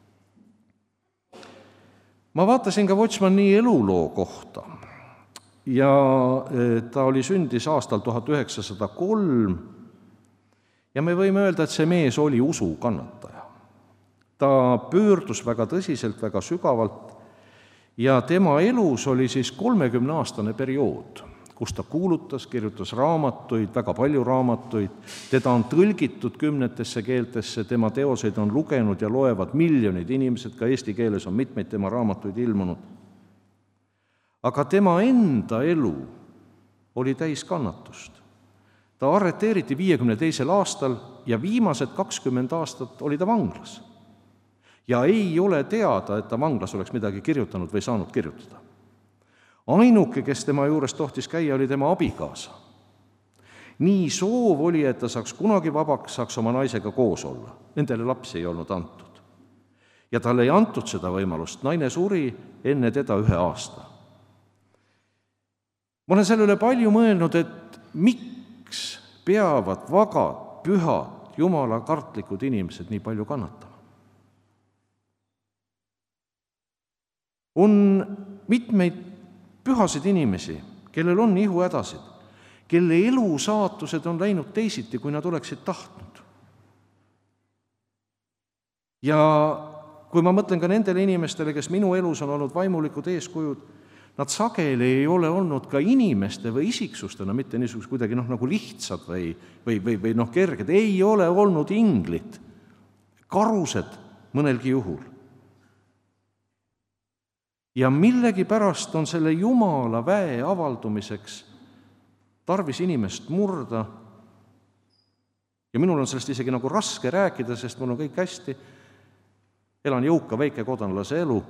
Ma vaatasin ka Watchman Nee eluloo kohta ja ta sündis aastal 1903 ja me võime öelda, et see mees oli usukannataja. Ta pöördus väga tõsiselt, väga sügavalt ja tema elus oli siis 30-aastane periood, kus ta kuulutas, kirjutas raamatuid, väga palju raamatuid, teda on tõlgitud 10 keeltesse, tema teoseid on lugenud ja loevad miljonid inimesed, ka eesti keeles on mitmeid tema raamatuid ilmunud. Aga tema enda elu oli täis kannatust. Ta arreteeriti 52. aastal ja viimased 20 aastat oli ta vanglas. Ja ei ole teada, et ta vanglas oleks midagi kirjutanud või saanud kirjutada. Ainuke, kes tema juures tohtis käia, oli tema abikaasa. Nii soov oli, et ta saaks kunagi vabaks, saaks oma naisega koos olla. Nendele lapsi ei olnud antud. Ja talle ei antud seda võimalust, naine suri enne teda 1 aasta. Ma olen selle üle palju mõelnud, et miks peavad vagad, pühad, Jumala kartlikud inimesed nii palju kannatama. On mitmeid pühasid inimesi, kellel on ihuhädasid, kelle elusaatused on läinud teisiti, kui nad oleksid tahtnud. Ja kui ma mõtlen ka nendele inimestele, kes minu elus on olnud vaimulikud eeskujud, nad sageli ei ole olnud ka inimeste või isiksustena, mitte niisugused kuidagi nagu lihtsad või kerged, ei ole olnud inglid, karused mõnelgi juhul. Ja millegipärast on selle Jumala väe avaldumiseks tarvis inimest murda ja minul on sellest isegi nagu raske rääkida, sest mul on kõik hästi, elan jõuka väikekodanlase elu.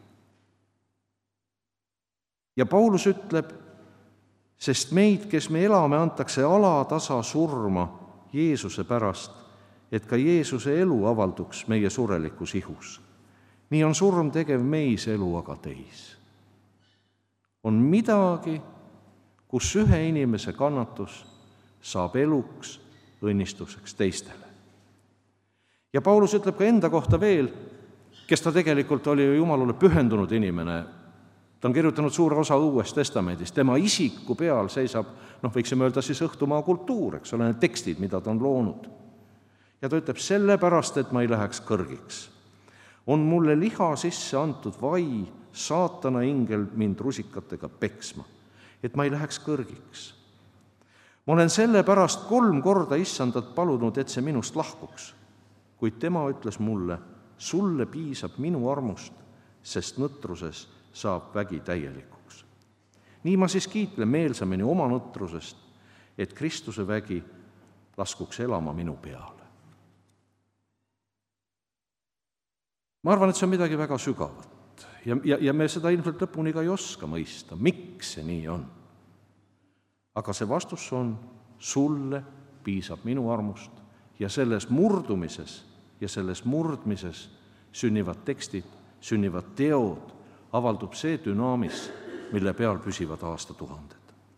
Ja Paulus ütleb, sest meid, kes me elame, antakse alatasa surma Jeesuse pärast, et ka Jeesuse elu avalduks meie surelikus ihus. Nii on surm tegev meis elu aga teis. On midagi, kus ühe inimese kannatus saab eluks, õnnistuseks teistele. Ja Paulus ütleb ka enda kohta veel, kes ta tegelikult oli Jumalale pühendunud inimene. Ta on kirjutanud suure osa Uuest Testamendist. Tema isiku peal seisab, võiksime öelda siis õhtumaa kultuur, eks ole, need tekstid, mida ta on loonud. Ja ta ütleb, sellepärast, et ma ei läheks kõrgiks. On mulle liha sisse antud vai, saatana ingel mind rusikatega peksma, et ma ei läheks kõrgiks. ma olen sellepärast 3 korda issandat palunud, et see minust lahkuks. Kuid tema ütles mulle, sulle piisab minu armust, sest nõtruses saab vägi täielikuks. Nii ma siis kiitlen meelsamini oma nõtrusest, et Kristuse vägi laskuks elama minu peale. Ma arvan, et see on midagi väga sügavat ja me seda ilmselt lõpuni ka ei oska mõista, miks see nii on. Aga see vastus on, sulle piisab minu armust ja selles murdumises ja selles murdmises sünnivad tekstid, sünnivad teod, avaldub see dünaamis, mille peal püsivad aastatuhanded.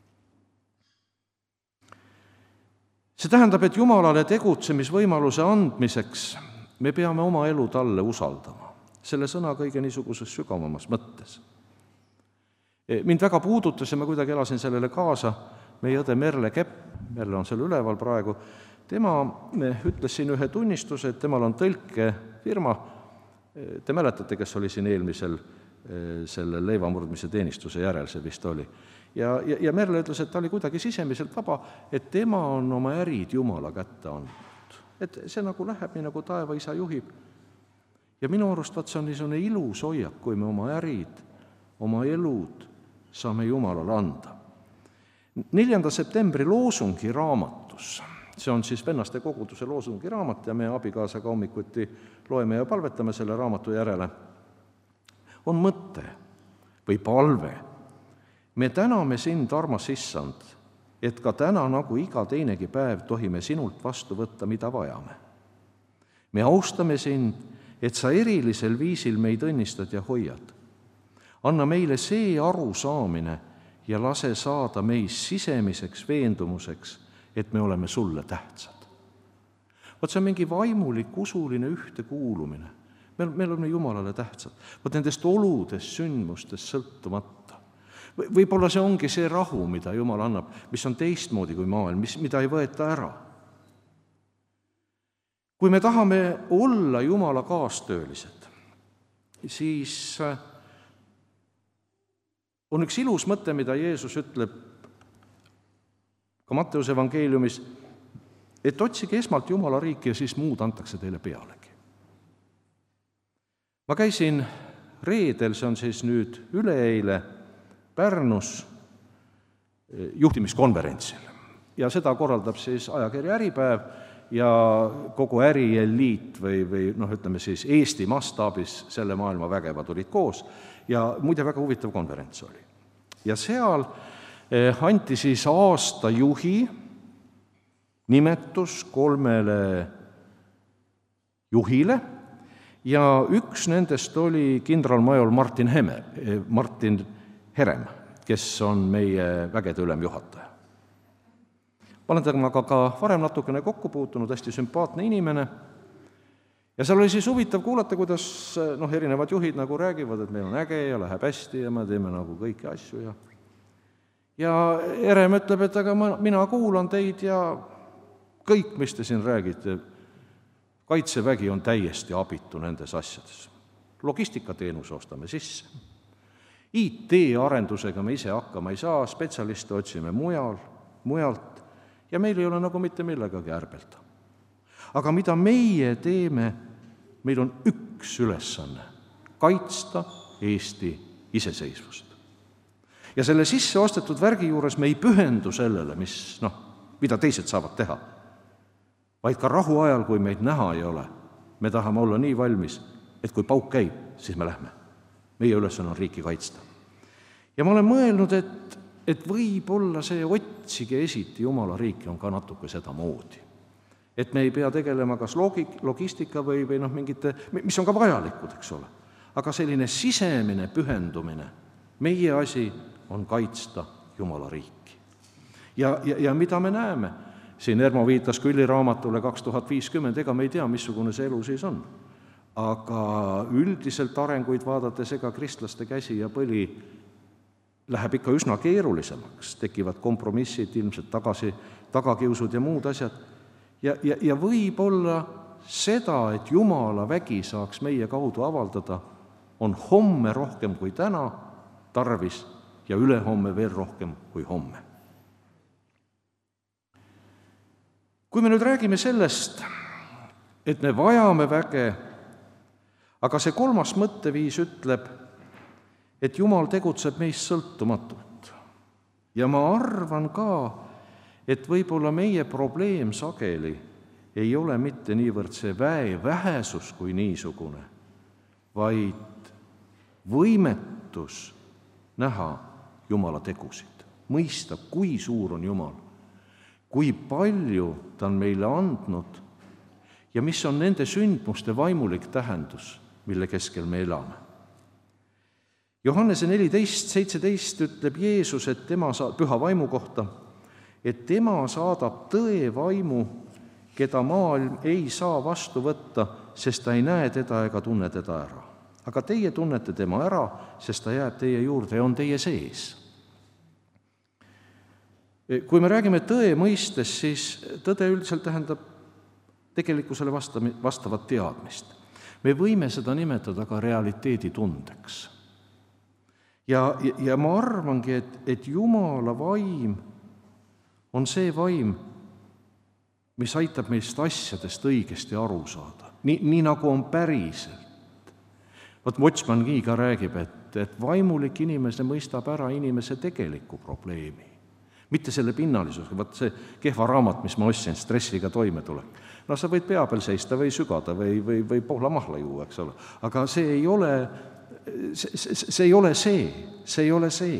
See tähendab, et Jumalale tegutsemisvõimaluse andmiseks me peame oma elu talle usaldama, selle sõna kõige niisuguses sügavamas mõttes. Mind väga puudutas ja ma kuidagi elasin sellele kaasa, meie õde Merle Kepp, Merle on seal üleval praegu, tema ütles siin ühe tunnistuse, et temal on tõlkefirma, te mäletate, kes oli siin eelmisel selle leivamurdmise teenistuse järel, see vist oli. Ja Merle ütles, et ta oli kuidagi sisemiselt vaba, et tema on oma ärid Jumala kätte andnud. Et see nagu läheb nii, nagu taeva isa juhib. Ja minu arust see on niisugune ilus hoiak, kui me oma ärid, oma elud saame Jumalale anda. 4. septembri loosungi raamatus, see on siis vennaste koguduse loosungi raamat ja me abikaasaga hommikuti loeme ja palvetame selle raamatu järele, on mõte või palve. Me täname sind, armas issand, et ka täna nagu iga teinegi päev tohime sinult vastu võtta, mida vajame. Me austame sind, et sa erilisel viisil meid õnnistad ja hoiad. Anna meile see arusaamine ja lase saada meis sisemiseks veendumuseks, et me oleme sulle tähtsad. Vot see on mingi vaimulik, usuline ühtekuulumine. Me oleme Jumalale tähtsad. Vot nendest oludest, sündmustest sõltumata. Võib-olla see ongi see rahu, mida Jumal annab, mis on teistmoodi kui maailm, mida ei võeta ära. Kui me tahame olla Jumala kaastöölised, siis on üks ilus mõte, mida Jeesus ütleb ka Matteuse evangeeliumis, et otsige esmalt Jumala riiki ja siis muud antakse teile pealegi. Ma käisin reedel, see on siis nüüd üleeile, Pärnus juhtimiskonverentsil ja seda korraldab siis ajakirja Äripäev ja kogu ärieliit või ütleme siis Eesti mastaabis selle maailma vägevad olid koos ja muide väga huvitav konverents oli. Ja seal anti siis aasta juhi nimetus 3 juhile ja üks nendest oli kindralmajor Martin Herem, kes on meie vägede ülemjuhataja. Ma olen temaga ka varem natukene kokku puutunud, hästi sümpaatne inimene. Ja seal oli siis huvitav kuulata, kuidas erinevad juhid nagu räägivad, et meil on äge ja läheb hästi ja me teeme nagu kõiki asju. Ja Herem ütleb, et aga mina kuulan teid ja kõik, mis te siin räägite, Kaitsevägi on täiesti abitu nendes asjades. Logistikateenuse ostame sisse. IT-arendusega me ise hakkama ei saa, spetsialiste otsime mujalt ja meil ei ole nagu mitte millegagi ärbelda. Aga mida meie teeme, meil on üks ülesanne, kaitsta Eesti iseseisvust. Ja selle sisse ostetud värgi juures me ei pühendu sellele, mida teised saavad teha, vaid ka rahu ajal, kui meid näha ei ole, me tahame olla nii valmis, et kui pauk käib, siis me lähme. Meie ülesanne on riiki kaitsta. Ja ma olen mõelnud, et võib-olla see otsige esiti Jumala riiki on ka natuke seda moodi. Et me ei pea tegelema kas logistika või mingite, mis on ka vajalikud, eks ole. Aga selline sisemine pühendumine, meie asi on kaitsta Jumala riiki. Ja mida me näeme? Siin Ermo viitas Külli raamatule 2050, ega me ei tea, missugune see elu siis on. Aga üldiselt arenguid vaadates ega kristlaste käsi ja põli läheb ikka üsna keerulisemaks, tekivad kompromissid, ilmselt tagakiusud ja muud asjad. Ja võib-olla seda, et Jumala vägi saaks meie kaudu avaldada, on homme rohkem kui täna tarvis ja ülehomme veel rohkem kui homme. Kui me nüüd räägime sellest, et me vajame väge, aga see 3. mõtteviis ütleb, et Jumal tegutseb meist sõltumatult. Ja ma arvan ka, et võib-olla meie probleem sageli ei ole mitte niivõrd see vähesus kui niisugune, vaid võimetus näha Jumala tegusid, mõista, kui suur on Jumal, kui palju ta on meile andnud ja mis on nende sündmuste vaimulik tähendus, mille keskel me elame. Johannese 14:17 ütleb Jeesus, et tema püha vaimu kohta, et tema saadab tõe vaimu, keda maailm ei saa vastu võtta, sest ta ei näe teda ega tunne teda ära. Aga teie tunnete tema ära, sest ta jääb teie juurde ja on teie sees. Kui me räägime tõe mõistes, siis tõde üldiselt tähendab tegelikkusele vastavat teadmist. Me võime seda nimetada ka realiteeditundeks. Ja ma arvangi, et Jumala vaim on see vaim, mis aitab meist asjadest õigesti aru saada, nii nagu on päriselt. Watchman Gee ka räägib, et vaimulik inimese mõistab ära inimese tegeliku probleemi. Mitte selle pinnalisusega, see kehva raamat, mis ma ostsin, stressiga toimetulek. No sa võid pea peal seista või sügada või pohla mahla juua, eks ole. Aga see ei ole see.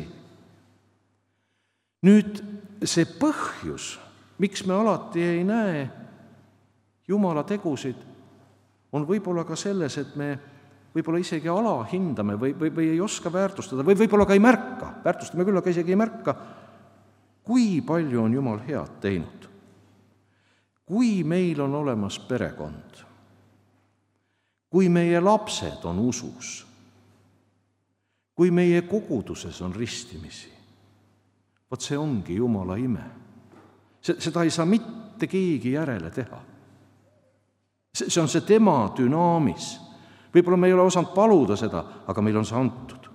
Nüüd see põhjus, miks me alati ei näe Jumala tegusid, on võib-olla ka selles, et me võib-olla isegi alahindame või ei oska väärtustada või võib-olla ka ei märka, väärtustame küll, aga isegi ei märka, kui palju on Jumal head teinud. Kui meil on olemas perekond, kui meie lapsed on usus, kui meie koguduses on ristimisi, vot see ongi Jumala ime. Seda ei saa mitte keegi järele teha. See on see tema dünaamis. Võib-olla me ei ole osanud paluda seda, aga meil on see antud.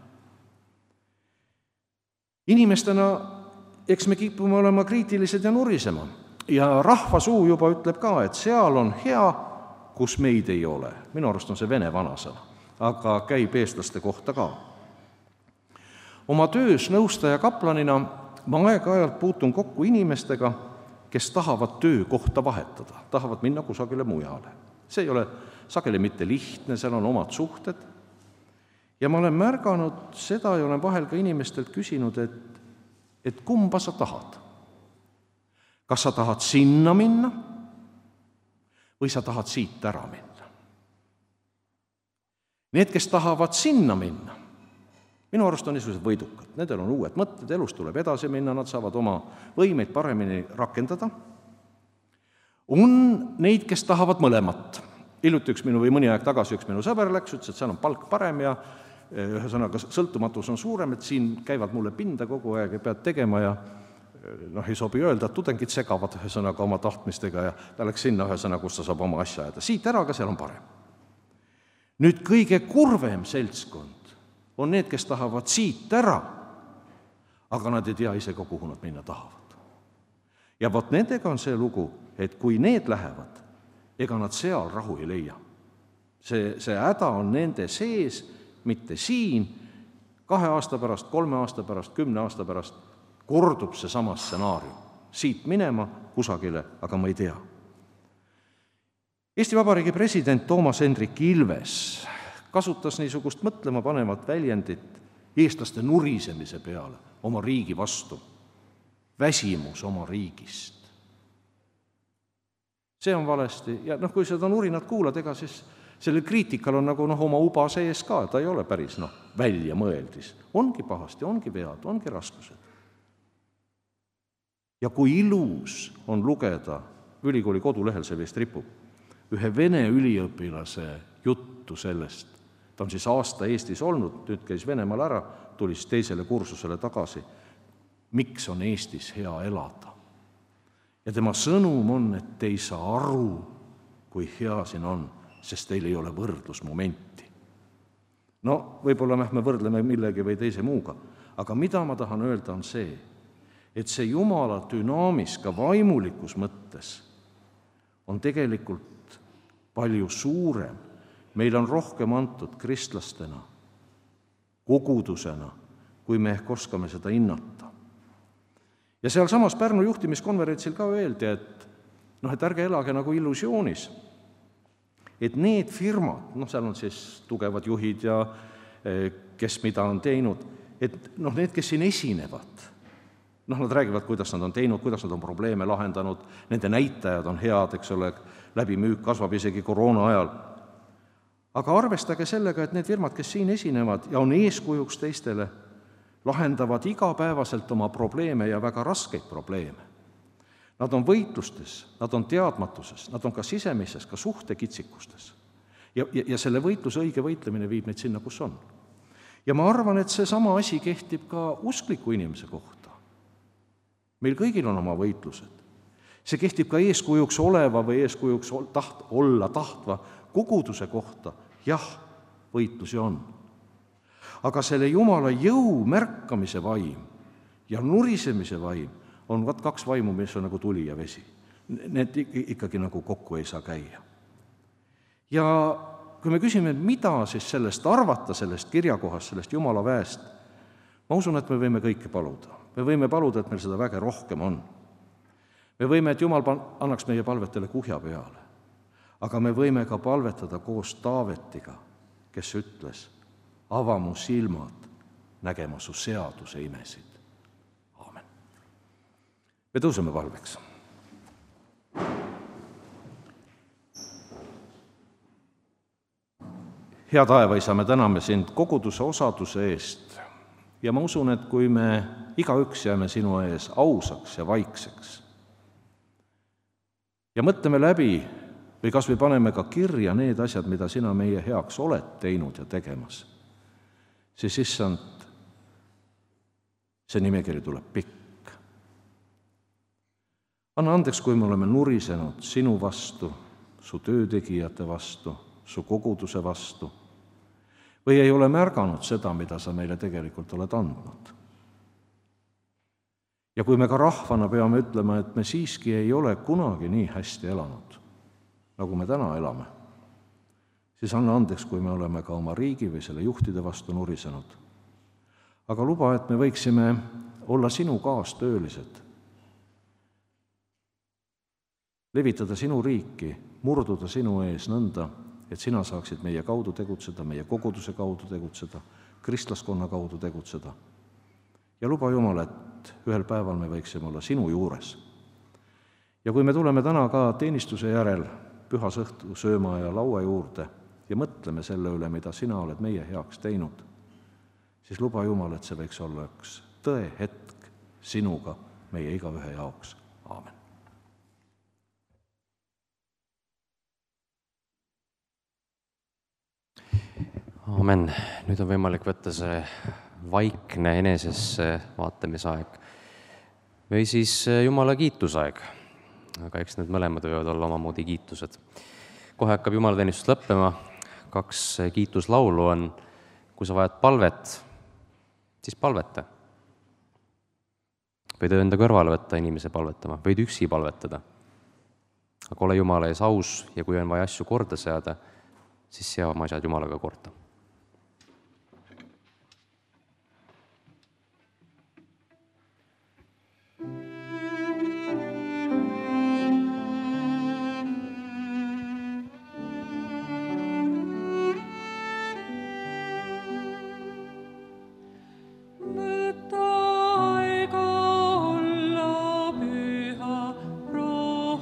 Inimestena, eks me kipume olema kriitilised ja nurisema. Ja rahva suu juba ütleb ka, et seal on hea, kus meid ei ole. Minu arust on see vene vanasõna, aga käib eestlaste kohta ka. Oma töös nõustaja kaplanina ma aeg-ajalt puutun kokku inimestega, kes tahavad töökohta vahetada, tahavad minna kusagile mujale. See ei ole sageli mitte lihtne, seal on omad suhted. Ja ma olen märganud seda ja olen vahel ka inimestelt küsinud, et kumba sa tahad? Kas sa tahad sinna minna või sa tahad siit ära minna? Need, kes tahavad sinna minna, minu arust on niisugused võidukad. Nendel on uued mõtted, elus tuleb edasi minna, nad saavad oma võimeid paremini rakendada. On neid, kes tahavad mõlemat. Hiljuti mõni aeg tagasi üks minu sõber läks, ütles, et seal on palk parem ja ühesõnaga sõltumatus on suurem, et siin käivad mulle pinda kogu aeg ja pead tegema ja ei sobi öelda, et tudengid segavad ühesõnaga oma tahtmistega ja ta läks sinna ühesõnaga, kus ta saab oma asja ajada. Siit ära, aga seal on parem. Nüüd kõige kurvem seltskond on need, kes tahavad siit ära, aga nad ei tea ise ka, kuhu nad minna tahavad. Ja vot nendega on see lugu, et kui need lähevad, ega nad seal rahu ei leia. See häda on nende sees, mitte siin, 2 aasta pärast, 3 aasta pärast, 10 aasta pärast kordub see sama stsenaarium. Siit minema kusagile, aga ma ei tea. Eesti Vabariigi president Toomas Hendrik Ilves kasutas niisugust mõtlema panevat väljendit eestlaste nurisemise peale oma riigi vastu. Väsimus oma riigist. See on valesti. Ja kui seda nurinat kuulad, ega siis sellel kriitikal on nagu oma uba sees ka, ta ei ole päris välja mõeldis. Ongi pahasti, ongi vead, ongi raskused. Ja kui ilus on lugeda, ülikooli kodulehel see vist ripub, ühe vene üliõpilase juttu sellest, ta on siis aasta Eestis olnud, nüüd käis Venemaal ära, tuli siis teisele kursusele tagasi, miks on Eestis hea elada. Ja tema sõnum on, et te ei saa aru, kui hea siin on, sest teil ei ole võrdlusmomenti. Võib-olla me võrdleme millegi või teise muuga, aga mida ma tahan öelda on see, et see Jumala dünaamis ka vaimulikus mõttes on tegelikult palju suurem. Meil on rohkem antud kristlastena, kogudusena, kui me ehk oskame seda hinnata. Ja sealsamas Pärnu juhtimiskonverentsil ka öeldi, et ärge elage nagu illusioonis, et need firmad, seal on siis tugevad juhid ja kes mida on teinud, et need, kes siin esinevad, nad räägivad, kuidas nad on teinud, kuidas nad on probleeme lahendanud, nende näitajad on head, eks ole, läbimüük kasvab isegi koroona ajal. Aga arvestage sellega, et need firmad, kes siin esinevad ja on eeskujuks teistele, lahendavad igapäevaselt oma probleeme ja väga raskeid probleeme. Nad on võitlustes, nad on teadmatuses, nad on ka sisemises, ka suhtekitsikustes. Ja selle võitluse õige võitlemine viib neid sinna, kus on. Ja ma arvan, et see sama asi kehtib ka uskliku inimese kohta. Meil kõigil on oma võitlused. See kehtib ka eeskujuks oleva või eeskujuks olla tahtva koguduse kohta. Jah, võitlusi on. Aga selle Jumala jõu märkamise vaim ja nurisemise vaim on kaks vaimu, mis on nagu tuli ja vesi. Need ikkagi nagu kokku ei saa käia. Ja kui me küsime, mida siis sellest arvata, sellest kirjakohast, sellest Jumala väest, ma usun, et me võime kõike paluda. Me võime paluda, et meil seda väge rohkem on. Me võime, et Jumal annaks meie palvetele kuhja peale. Aga me võime ka palvetada koos Taavetiga, kes ütles, ava mu silmad nägema su seaduse imesid. Aamen. Me tõuseme palveks. Hea taevaisa, me täname sind koguduse osaduse eest ja ma usun, et kui me igaüks jääme sinu ees ausaks ja vaikseks ja mõtleme läbi või kas või paneme ka kirja need asjad, mida sina meie heaks oled teinud ja tegemas, siis issand, see nimekiri tuleb pikk. Anna andeks, kui me oleme nurisenud sinu vastu, su töötegijate vastu, su koguduse vastu, või ei ole märganud seda, mida sa meile tegelikult oled andnud. Ja kui me ka rahvana peame ütlema, et me siiski ei ole kunagi nii hästi elanud, nagu me täna elame, siis anna andeks, kui me oleme ka oma riigi või selle juhtide vastu nurisenud. Aga luba, et me võiksime olla sinu kaastöölised, levitada sinu riiki, murduda sinu ees nõnda, et sina saaksid meie kaudu tegutseda, meie koguduse kaudu tegutseda, kristlaskonna kaudu tegutseda. Ja luba Jumal, et ühel päeval me võiksime olla sinu juures. Ja kui me tuleme täna ka teenistuse järel pühasõhtu sööma ja laua juurde ja mõtleme selle üle, mida sina oled meie heaks teinud, siis luba Jumal, et see võiks olla üks tõe hetk sinuga meie igaühe jaoks. Aamen. Aamen. Nüüd on võimalik võtta see vaikne enesesse vaatamisaeg või siis Jumala kiitusaeg. Aga eks need mõlemad võivad olla omamoodi kiitused. Kohe hakkab jumalateenistus lõppema. 2 kiituslaulu on, kui sa vajad palvet, siis palveta. Võid enda kõrvale võtta inimese palvetama, võid üksi palvetada. Aga ole Jumala ees aus ja kui on vaja asju korda seada, siis sea oma asjad Jumalaga korda.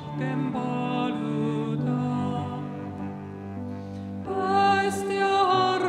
Päästja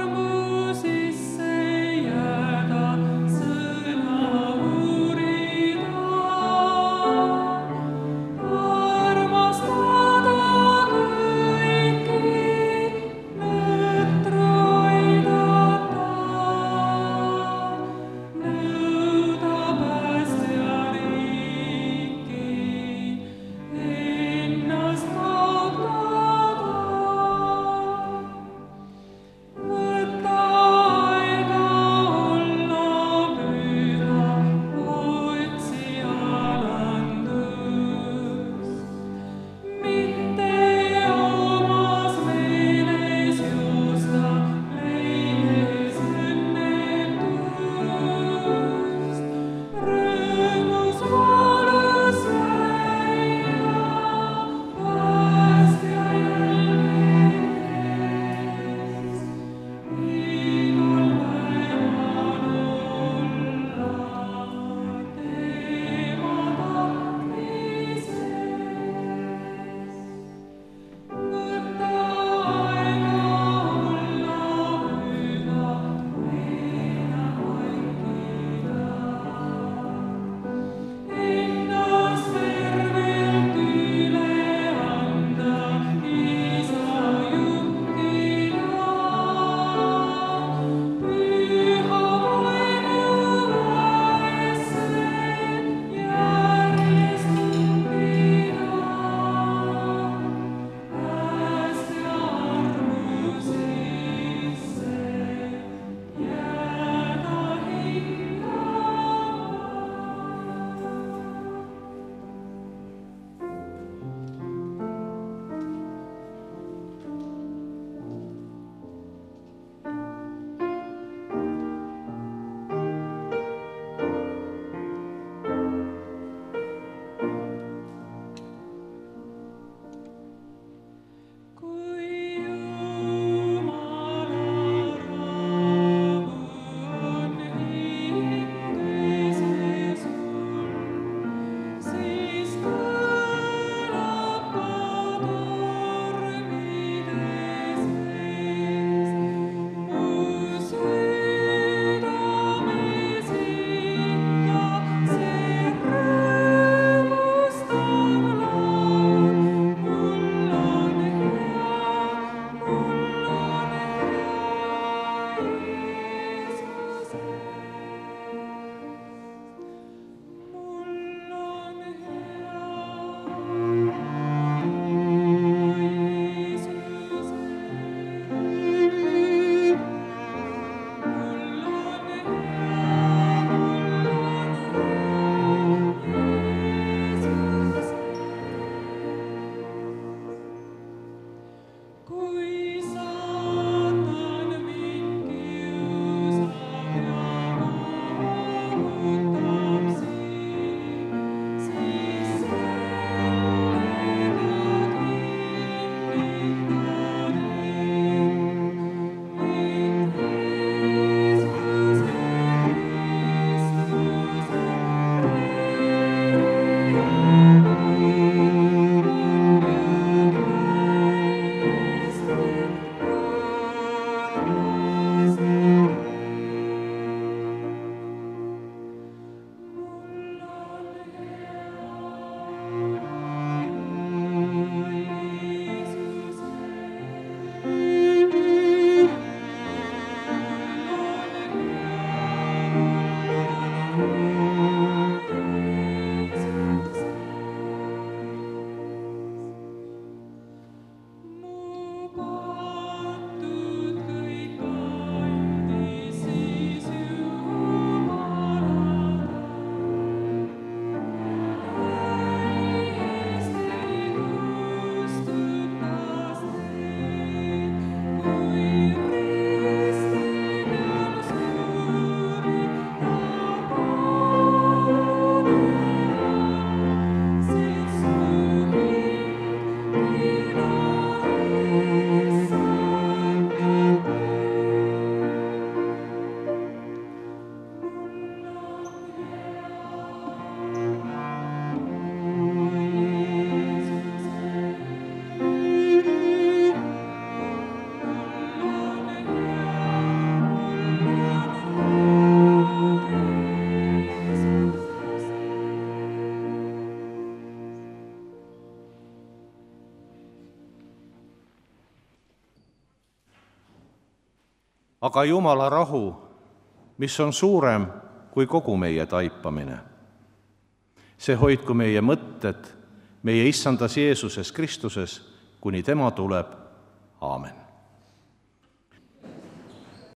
aga Jumala rahu, mis on suurem kui kogu meie taipamine. See hoidku meie mõtted meie Issandas Jeesuses Kristuses, kuni tema tuleb. Aamen.